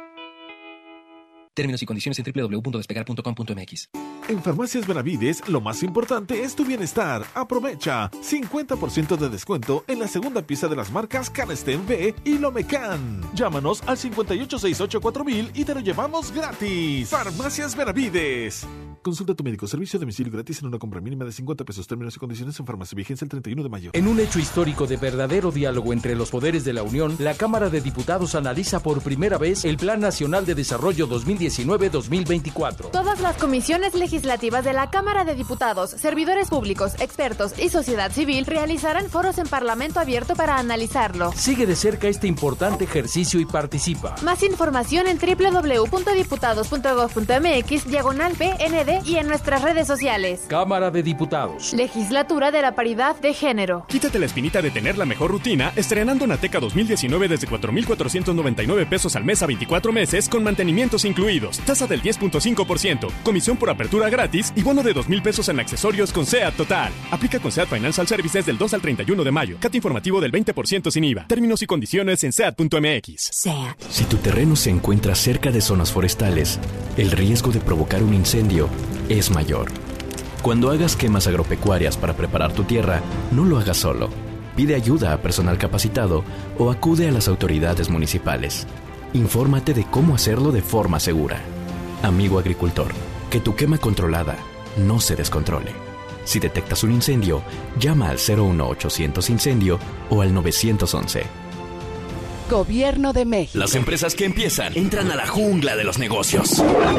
Términos y condiciones en doble u doble u doble u punto despegar punto com punto m x. En Farmacias Benavides, lo más importante es tu bienestar. Aprovecha cincuenta por ciento de descuento en la segunda pieza de las marcas Canesten B y Lomecan. Llámanos al cincuenta y ocho seiscientos ochenta y cuatro mil y te lo llevamos gratis. Farmacias Benavides. Consulta a tu médico. Servicio a domicilio gratis en una compra mínima de cincuenta pesos. Términos y condiciones en farmacia. Vigencia el treinta y uno de mayo. En un hecho histórico de verdadero diálogo entre los poderes de la Unión, la Cámara de Diputados analiza por primera vez el Plan Nacional de Desarrollo dos mil diecinueve a dos mil veinticuatro. Todas las comisiones legislativas de la Cámara de Diputados, servidores públicos, expertos y sociedad civil realizarán foros en Parlamento abierto para analizarlo. Sigue de cerca este importante ejercicio y participa. Más información en doble u doble u doble u punto diputados punto gob punto m x diagonal P N D y en nuestras redes sociales. Cámara de Diputados. Legislatura de la Paridad de Género. Quítate la espinita de tener la mejor rutina estrenando Nateca dos mil diecinueve desde cuatro mil cuatrocientos noventa y nueve pesos al mes a veinticuatro meses con mantenimientos incluidos. Tasa del diez punto cinco por ciento, comisión por apertura gratis y bono de dos mil pesos en accesorios con SEAT Total. Aplica con SEAT Financial Services del dos al treinta y uno de mayo. Cat informativo del veinte por ciento sin I V A. Términos y condiciones en seat punto m x. SEAT. Si tu terreno se encuentra cerca de zonas forestales, el riesgo de provocar un incendio es mayor. Cuando hagas quemas agropecuarias para preparar tu tierra, no lo hagas solo. Pide ayuda a personal capacitado o acude a las autoridades municipales. Infórmate de cómo hacerlo de forma segura. Amigo agricultor, que tu quema controlada no se descontrole. Si detectas un incendio, llama al cero uno ochocientos incendio o al nueve once. Gobierno de México. Las empresas que empiezan entran a la jungla de los negocios.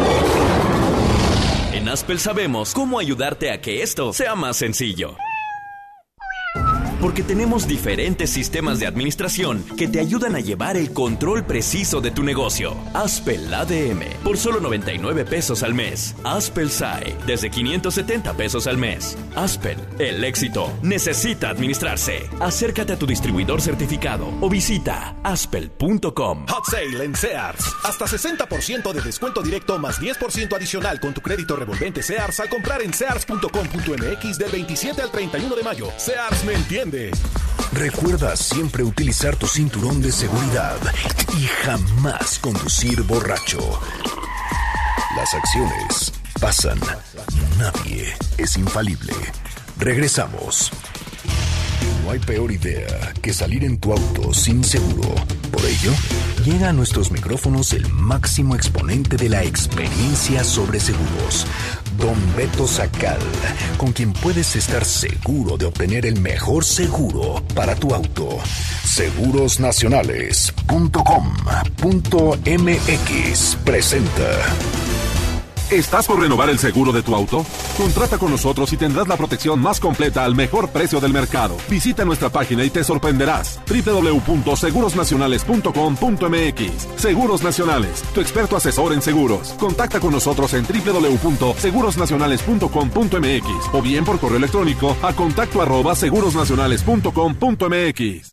En Aspel sabemos cómo ayudarte a que esto sea más sencillo. porque tenemos diferentes sistemas de administración que te ayudan a llevar el control preciso de tu negocio. Aspel A D M, por solo noventa y nueve pesos al mes. Aspel S A E, desde quinientos setenta pesos al mes. Aspel, el éxito necesita administrarse. Acércate a tu distribuidor certificado o visita aspel punto com. Hot Sale en Sears. Hasta sesenta por ciento de descuento directo más diez por ciento adicional con tu crédito revolvente Sears al comprar en sears punto com punto m x del veintisiete al treinta y uno de mayo. Sears me entiende. Recuerda siempre utilizar tu cinturón de seguridad y jamás conducir borracho. Las acciones pasan. Nadie es infalible. Regresamos. No hay peor idea que salir en tu auto sin seguro. Por ello, llega a nuestros micrófonos el máximo exponente de la experiencia sobre seguros, Don Beto Sacal, con quien puedes estar seguro de obtener el mejor seguro para tu auto. seguros nacionales punto com punto m x presenta. ¿Estás por renovar el seguro de tu auto? Contrata con nosotros y tendrás la protección más completa al mejor precio del mercado. Visita nuestra página y te sorprenderás. doble u doble u doble u punto seguros nacionales punto com punto m x. Seguros Nacionales, tu experto asesor en seguros. Contacta con nosotros en doble u doble u doble u punto seguros nacionales punto com punto m x o bien por correo electrónico a contacto arroba seguros nacionales punto com punto m x.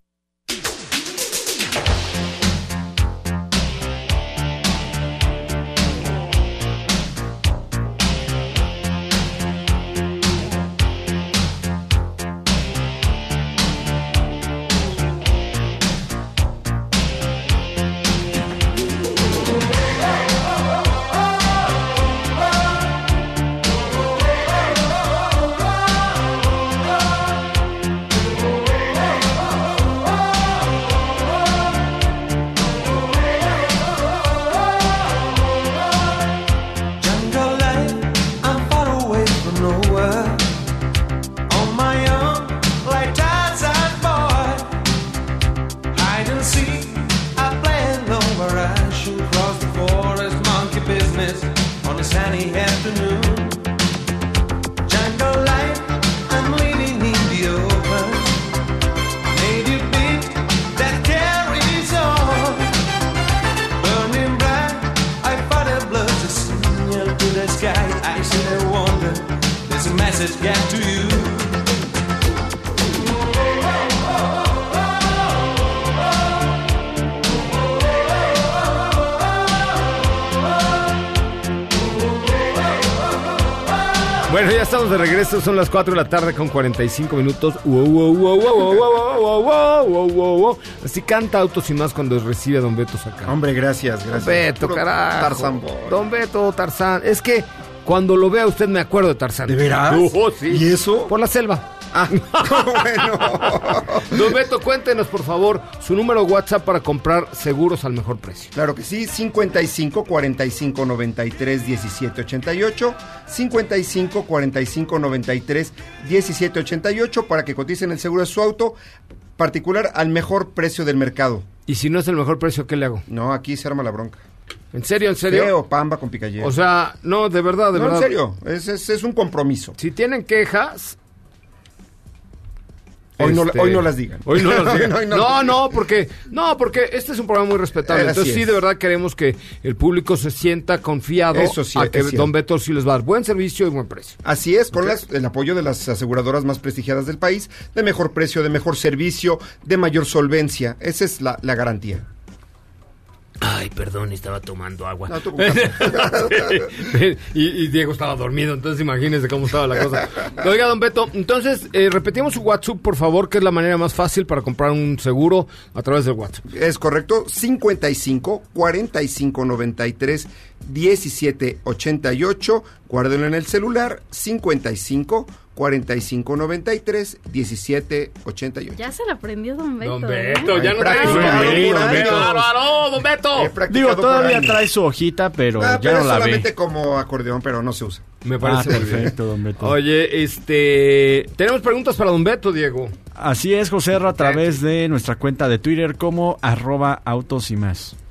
Bueno, ya estamos de regreso, son las cuatro de la tarde con cuarenta y cinco minutos. Wow, wow, wow, wow, wow, wow, wow, wow, wow, wow. Así canta Autos y Más cuando recibe a Don Beto Sacal. Hombre, gracias, gracias. Don Beto, Puro carajo. Tarzán Boy. Don Beto, Tarzán. Es que cuando lo vea usted me acuerdo de Tarzán. ¿De veras? Oh, sí. ¿Y eso? Por la selva. Ah, bueno. Don Beto, cuéntenos, por favor, su número WhatsApp para comprar seguros al mejor precio. Claro que sí, cincuenta y cinco, cuarenta y cinco, noventa y tres, diecisiete, ochenta y ocho, cincuenta y cinco, cuarenta y cinco, noventa y tres, diecisiete, ochenta y ocho, para que coticen el seguro de su auto particular al mejor precio del mercado. Y si no es el mejor precio, ¿qué le hago? No, aquí se arma la bronca. ¿En serio, en serio? Feo, pamba con picayero. O sea, no, de verdad, de no, verdad. en serio, es, es, es un compromiso. Si tienen quejas... Hoy, este, no, hoy no las digan. Hoy no las digan. hoy no, no, no, porque no, porque este es un programa muy respetable. Eh, Entonces sí, sí, de verdad queremos que el público se sienta confiado Eso sí, a que es Don Beto sí les va a dar buen servicio y buen precio. Así es, con las, el apoyo de las aseguradoras más prestigiadas del país, de mejor precio, de mejor servicio, de mayor solvencia. Esa es la, la garantía. Ay, perdón, estaba tomando agua. No, tú con sí. y, y Diego estaba dormido, entonces imagínense cómo estaba la cosa. Oiga, Don Beto, entonces eh, repetimos su WhatsApp, por favor, que es la manera más fácil para comprar un seguro a través del WhatsApp. Es correcto, cincuenta y cinco, cuarenta y cinco, noventa y tres, diecisiete, ochenta y ocho. Guárdenlo en el celular, cincuenta y cinco, cuarenta y cinco, noventa y tres, diecisiete, ochenta y ocho. Ya se la aprendió Don Beto. Don Beto, ¿eh? ya no trae su ¡Bárbaro, Don Beto! Digo, todavía trae su hojita, pero ah, ya pero no la ve. solamente como acordeón, pero no se usa. Me parece ah, muy perfecto, bien. Don Beto. Oye, este... tenemos preguntas para Don Beto, Diego. Así es, José R., a través de nuestra cuenta de Twitter como arroba autos y más.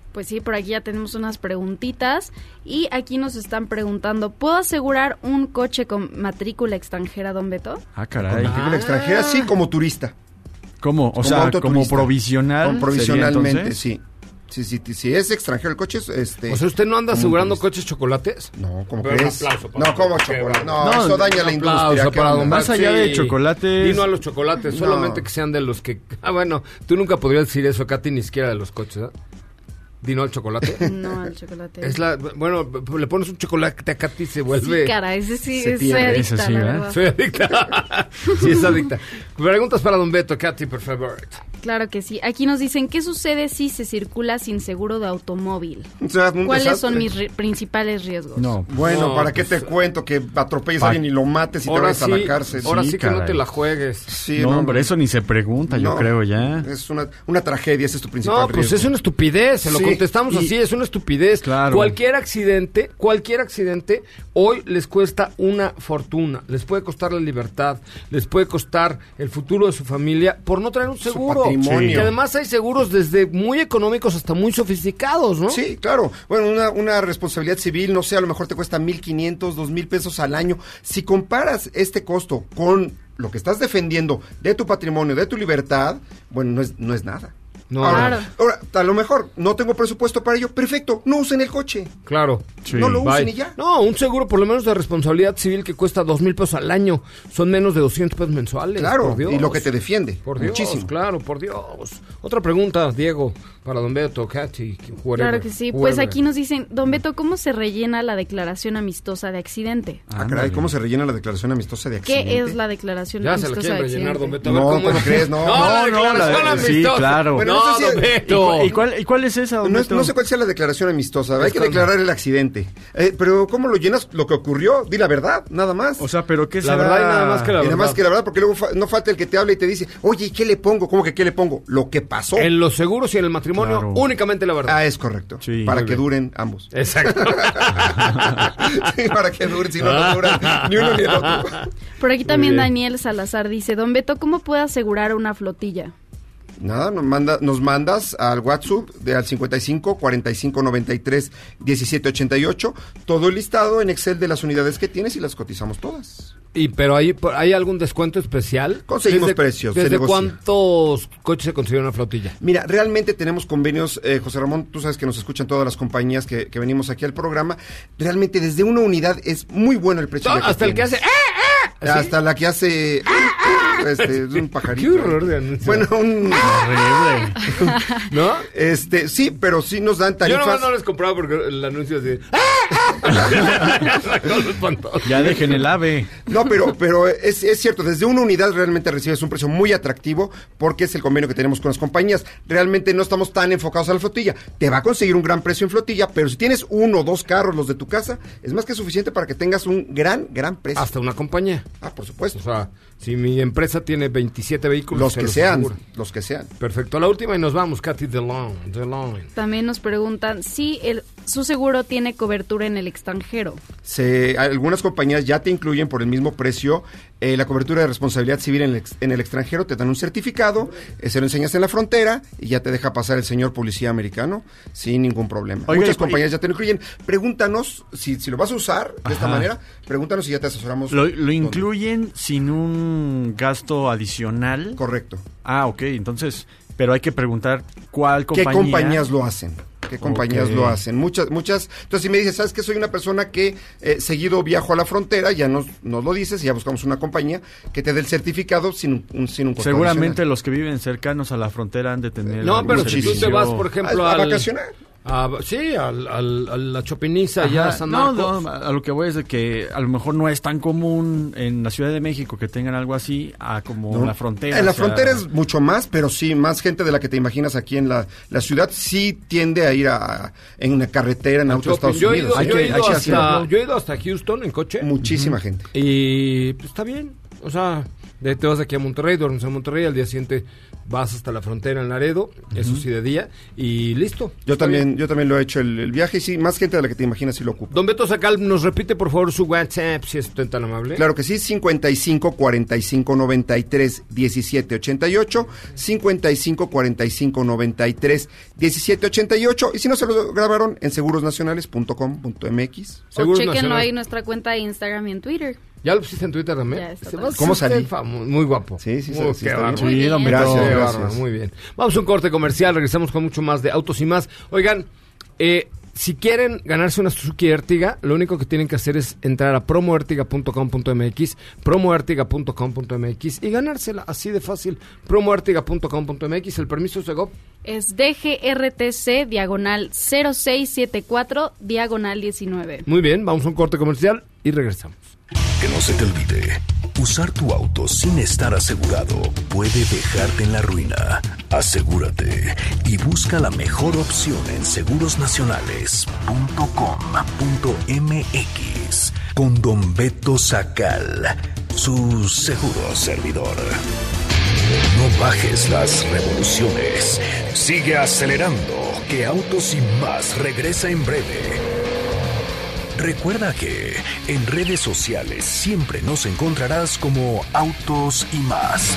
Pues sí, por aquí ya tenemos unas preguntitas y aquí nos están preguntando, ¿puedo asegurar un coche con matrícula extranjera, don Beto? Ah, caray. Con matrícula ah. extranjera, sí, como turista. ¿Cómo? O como sea, como provisional. Como provisionalmente, sí. Sí, sí, sí, si es extranjero el coche, este... O sea, ¿usted no anda asegurando coches chocolates? No, ¿cómo Pero crees? Un aplauso para no, ¿cómo chocolate? No, no, eso daña la industria. Para don más allá sí. de chocolates... Vino a los chocolates, no. solamente que sean de los que... Ah, bueno, tú nunca podrías decir eso, Katy, ni siquiera de los coches, ¿eh? ¿Dino al chocolate? No, al chocolate. Es la, bueno, le pones un chocolate a Katy y se vuelve... Sí, cara, ese sí, se soy adicta, sí, la ¿eh? verdad. Soy adicta. Sí, es adicta. Preguntas para don Beto, Katy, por favor. Claro que sí. Aquí nos dicen, ¿qué sucede si se circula sin seguro de automóvil? O sea, ¿Cuáles son mis ri- principales riesgos? No. Bueno, No, ¿para pues, qué te cuento que atropelles a alguien y lo mates y te vayas sí, a la cárcel? Ahora sí, Sí, que no caray. te la juegues. Sí, no, hombre, eso ni se pregunta, yo No, creo ya. Es una, una tragedia, ese es tu principal No, pues riesgo. es una estupidez, se lo Sí, contestamos y- así, es una estupidez. Claro. Cualquier accidente, cualquier accidente, hoy les cuesta una fortuna, les puede costar la libertad, les puede costar el futuro de su familia por no traer un Su seguro. patrimonio. Que además hay seguros desde muy económicos hasta muy sofisticados, ¿no? Sí, claro. Bueno, una, una responsabilidad civil, no sé, a lo mejor te cuesta mil quinientos, dos mil pesos al año. Si comparas este costo con lo que estás defendiendo de tu patrimonio, de tu libertad, bueno, no es, no es nada. No, ahora, Claro. ahora, a lo mejor no tengo presupuesto para ello, perfecto, no usen el coche. Claro. Sí. No lo usen Bye. y ya. No, un seguro por lo menos de responsabilidad civil que cuesta dos mil pesos al año. Son menos de doscientos pesos mensuales. Claro, por Dios. y lo que te defiende. Por Dios, muchísimo. claro, por Dios. Otra pregunta, Diego, para don Beto, Katy, whatever, Claro que sí. Pues whoever. aquí nos dicen, don Beto, ¿cómo se rellena la declaración amistosa de accidente? Ah, caray, ¿cómo se rellena la declaración amistosa de ¿Qué accidente? es la declaración Ya se la amistosa quieren de rellenar, don accidente? Beto. A ver, No, ¿cómo crees? No, no, la no, declaración la- sí, amistosa. claro. Bueno, no, no sé si- don ¿Y, Beto. cu- y cuál, ¿Y cuál es esa, don No, es- Beto? no sé cuál sea la declaración amistosa. Hay Es que cuando- declarar el accidente. Eh, pero ¿cómo lo llenas? Lo que ocurrió, di la verdad, nada más. O sea, pero ¿qué La será? verdad y nada más que la y nada más verdad. que la verdad, porque luego fa- no falta el que te habla y te dice, oye, ¿y qué le pongo? ¿Cómo que qué le pongo? Lo que pasó. En los seguros y en el matrimonio, Claro. únicamente la verdad. Ah, es correcto. Sí, para muy que bien. duren ambos. Exacto. Sí, para que duren, si no, no duran ni uno ni el otro. Por aquí también bien. Daniel Salazar dice, don Beto, ¿cómo puede asegurar una flotilla? Nada, nos, manda, nos mandas al WhatsApp de al cincuenta y cinco, cuarenta y cinco, noventa y tres, diecisiete ochenta y ocho todo el listado en Excel de las unidades que tienes y las cotizamos todas. Y pero hay, ¿hay algún descuento especial? Conseguimos ¿Desde- precios, se ¿Desde negocia. cuántos coches se consigue una flotilla? Mira, realmente tenemos convenios, eh, José Ramón, tú sabes que nos escuchan todas las compañías que, que venimos aquí al programa. Realmente desde una unidad es muy bueno el precio. No, hasta el que hace... ¡Eh, eh! ¿Así? Hasta la que hace... Este, es un pajarito. Qué horror de anuncio. Bueno, un... Horrible. ¿No? Este, sí, pero sí nos dan Yo tarifas... nomás no les compraba porque el anuncio es de... Ya dejen el ave. No, pero, pero es, es cierto, desde una unidad realmente recibes un precio muy atractivo porque es el convenio que tenemos con las compañías. Realmente no estamos tan enfocados a la flotilla. Te va a conseguir un gran precio en flotilla, pero si tienes uno o dos carros, los de tu casa, es más que suficiente para que tengas un gran, gran precio. Hasta una compañía. Ah, por supuesto. O sea, si mi empresa tiene veintisiete vehículos... Los se que los sean, aseguro. los que sean. Perfecto. A la última y nos vamos, Katy DeLong. DeLong. También nos preguntan si el, su seguro tiene cobertura en el extranjero. Se, algunas compañías ya te incluyen por el mismo precio eh, la cobertura de responsabilidad civil en el, ex- en el extranjero, te dan un certificado, eh, se lo enseñas en la frontera y ya te deja pasar el señor policía americano sin ningún problema. Oiga, Muchas y- compañías ya te lo incluyen. Pregúntanos, si, si lo vas a usar de esta Ajá. manera, pregúntanos si ya te asesoramos. ¿Lo, lo dónde. incluyen sin un gasto adicional? Correcto. Ah, ok, entonces, pero hay que preguntar cuál ¿Qué compañía... compañías lo hacen? ¿Qué compañías Ok. lo hacen? Muchas, muchas. Entonces, si me dices, ¿sabes que soy una persona que eh, seguido viajo a la frontera? Ya nos, nos lo dices y ya buscamos una compañía que te dé el certificado sin un, sin un costo Seguramente adicional. los que viven cercanos a la frontera han de tener... No, algún pero si tú servicio. te vas, por ejemplo, a, a al... vacacionar. a- sí, al, al- a la Chopiniza, allá a Ajá, San no, Marcos. no, a lo que voy es de que a lo mejor no es tan común en la Ciudad de México que tengan algo así a como ¿No? la frontera. En la o sea, frontera es mucho más, pero sí, más gente de la que te imaginas aquí en la, la ciudad sí tiende a ir a, en una carretera, en auto a Estados Yo he, Unidos. ido, Hay yo, he que- ido hay que hasta, hacerlo. yo he ido hasta Houston en coche. Muchísima gente. Y pues, está bien. O sea, de, te vas aquí a Monterrey, duermes en Monterrey, al día siguiente vas hasta la frontera en Laredo, uh-huh. eso sí de día, y listo. Yo también bien. yo también lo he hecho el, el viaje, y sí, más gente de la que te imaginas sí lo ocupa. Don Beto Sacal, ¿nos repite por favor su WhatsApp, si es tan amable? Claro que sí, cincuenta y cinco, cuarenta y cinco, noventa y tres, diecisiete, ochenta y ocho, cincuenta y cinco, cuarenta y cinco, noventa y tres, diecisiete, ochenta y ocho, y si no se lo grabaron en seguros nacionales punto com punto m x. O chequenlo ahí en nuestra cuenta de Instagram y en Twitter. ¿Ya lo pusiste en Twitter también? Ya está. ¿Cómo salí? Muy guapo. Sí, sí, muy, sí. Qué Está muy bien. Gracias, gracias. Muy bien. Vamos a un corte comercial, regresamos con mucho más de Autos y Más. Oigan, eh, si quieren ganarse una Suzuki Ertiga, lo único que tienen que hacer es entrar a promo ertiga punto com punto m x, promo ertiga punto com punto m x y ganársela así de fácil. promo ertiga punto com punto m x. El permiso Segov es D G R T C diagonal cero seis siete cuatro diagonal diecinueve. Muy bien, vamos a un corte comercial y regresamos. Que no se te olvide, usar tu auto sin estar asegurado puede dejarte en la ruina. Asegúrate y busca la mejor opción en seguros nacionales punto com punto m x con Don Beto Sacal, su seguro servidor. No bajes las revoluciones. Sigue acelerando, que Autos y Más regresa en breve. Recuerda que en redes sociales siempre nos encontrarás como Autos y Más.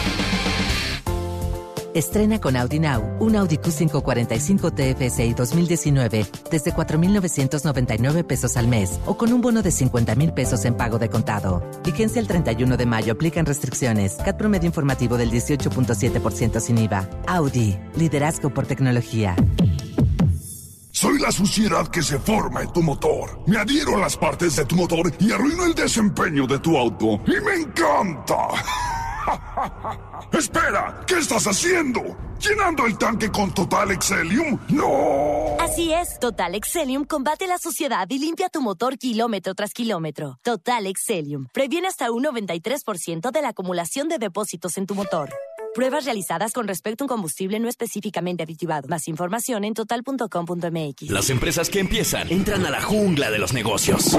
Estrena con Audi Now un Audi Q cinco cuarenta y cinco T F S I dos mil diecinueve desde cuatro mil novecientos noventa y nueve pesos al mes o con un bono de cincuenta mil pesos en pago de contado. Vigencia el treinta y uno de mayo. Aplican restricciones. C A T promedio informativo del dieciocho punto siete por ciento sin I V A. Audi. Liderazgo por tecnología. Soy la suciedad que se forma en tu motor. Me adhiero a las partes de tu motor y arruino el desempeño de tu auto. ¡Y me encanta! ¡Espera! ¿Qué estás haciendo? ¿Llenando el tanque con Total Exelium? ¡No! Así es. Total Exelium combate la suciedad y limpia tu motor kilómetro tras kilómetro. Total Exelium previene hasta un noventa y tres por ciento de la acumulación de depósitos en tu motor. Pruebas realizadas con respecto a un combustible no específicamente aditivado. Más información en total punto com punto m x. Las empresas que empiezan entran a la jungla de los negocios.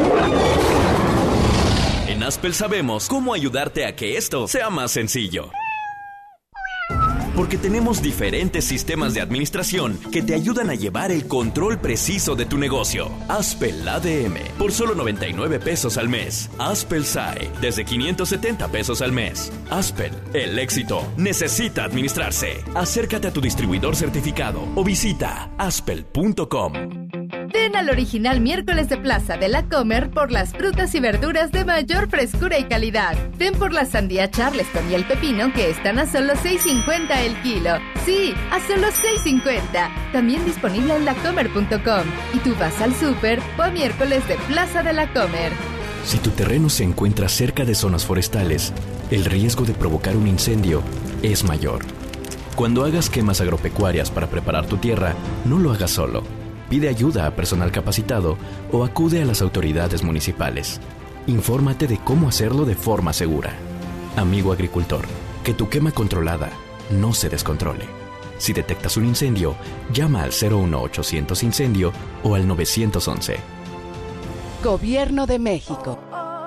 En Aspel sabemos cómo ayudarte a que esto sea más sencillo. Porque tenemos diferentes sistemas de administración que te ayudan a llevar el control preciso de tu negocio. Aspel A D M por solo noventa y nueve pesos al mes. Aspel S A E desde quinientos setenta pesos al mes. Aspel, el éxito necesita administrarse. Acércate a tu distribuidor certificado o visita aspel punto com. Ven al original miércoles de Plaza de la Comer por las frutas y verduras de mayor frescura y calidad. Ven por la sandía Charleston y el pepino que están a solo seis cincuenta el kilo. Sí, a solo seis cincuenta. También disponible en la comer punto com. Y tú vas al súper o a miércoles de Plaza de la Comer. Si tu terreno se encuentra cerca de zonas forestales, el riesgo de provocar un incendio es mayor. Cuando hagas quemas agropecuarias para preparar tu tierra, no lo hagas solo. Pide ayuda a personal capacitado o acude a las autoridades municipales. Infórmate de cómo hacerlo de forma segura. Amigo agricultor, que tu quema controlada no se descontrole. Si detectas un incendio, llama al cero uno ochocientos incendio o al nueve once. Gobierno de México.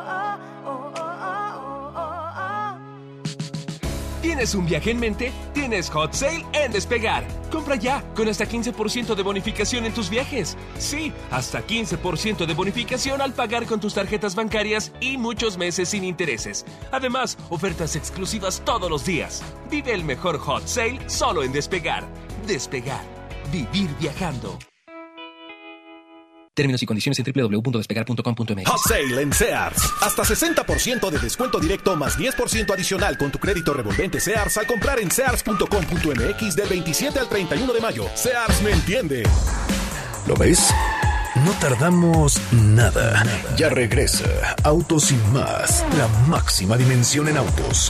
¿Tienes un viaje en mente? Tienes Hot Sale en Despegar. Compra ya, con hasta quince por ciento de bonificación en tus viajes. Sí, hasta quince por ciento de bonificación al pagar con tus tarjetas bancarias y muchos meses sin intereses. Además, ofertas exclusivas todos los días. Vive el mejor Hot Sale solo en Despegar. Despegar. Vivir viajando. Términos y condiciones en doble u doble u doble u punto despegar punto com punto m x. Hot Sale en Sears. Hasta sesenta por ciento de descuento directo más diez por ciento adicional con tu crédito revolvente Sears al comprar en sears punto com punto m x del veintisiete al treinta y uno de mayo. Sears me entiende. ¿Lo ves? No tardamos nada. Ya regresa Autos y Más, la máxima dimensión en autos.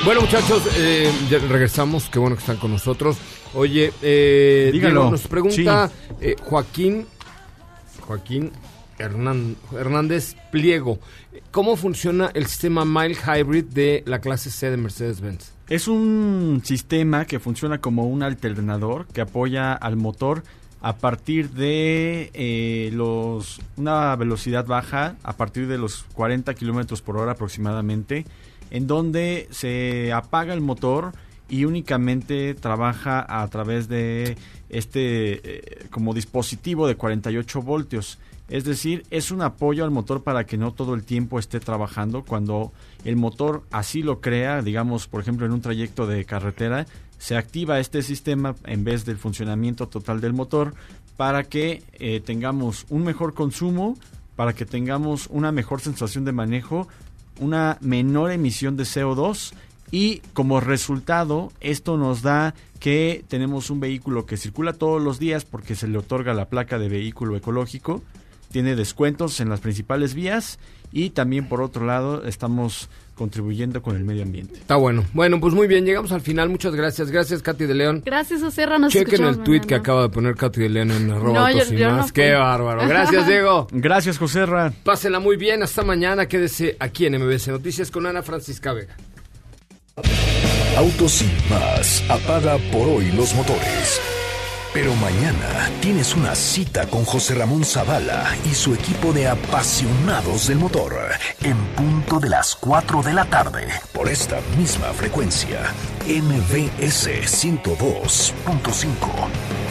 Bueno, muchachos, eh, ya regresamos. Qué bueno que están con nosotros. Oye, eh, Diego, nos pregunta sí. eh, Joaquín Joaquín Hernán, Hernández Pliego. ¿Cómo funciona el sistema Mild Hybrid de la clase C de Mercedes-Benz? Es un sistema que funciona como un alternador que apoya al motor a partir de eh, los una velocidad baja, a partir de los cuarenta kilómetros por hora aproximadamente, en donde se apaga el motor y únicamente trabaja a través de este eh, como dispositivo de cuarenta y ocho voltios. Es decir, es un apoyo al motor para que no todo el tiempo esté trabajando. Cuando el motor así lo crea, digamos, por ejemplo, en un trayecto de carretera, se activa este sistema en vez del funcionamiento total del motor para que eh, tengamos un mejor consumo, para que tengamos una mejor sensación de manejo, una menor emisión de C O dos y como resultado esto nos da que tenemos un vehículo que circula todos los días porque se le otorga la placa de vehículo ecológico, tiene descuentos en las principales vías y también por otro lado estamos contribuyendo con el medio ambiente. Está bueno. Bueno, pues muy bien, llegamos al final. Muchas gracias. Gracias, Katy de León. Gracias, Oserra. Nos Chequen el tweet mañana. que acaba de poner Katy de León en arroba no, autos yo, y yo más. no Qué bárbaro. Gracias, Diego. Gracias, Joserra. Pásenla muy bien. Hasta mañana. Quédese aquí en M B C Noticias con Ana Francisca Vega. Autos sin más apaga por hoy los motores. Pero mañana tienes una cita con José Ramón Zavala y su equipo de apasionados del motor en punto de las cuatro de la tarde por esta misma frecuencia M B S ciento dos punto cinco.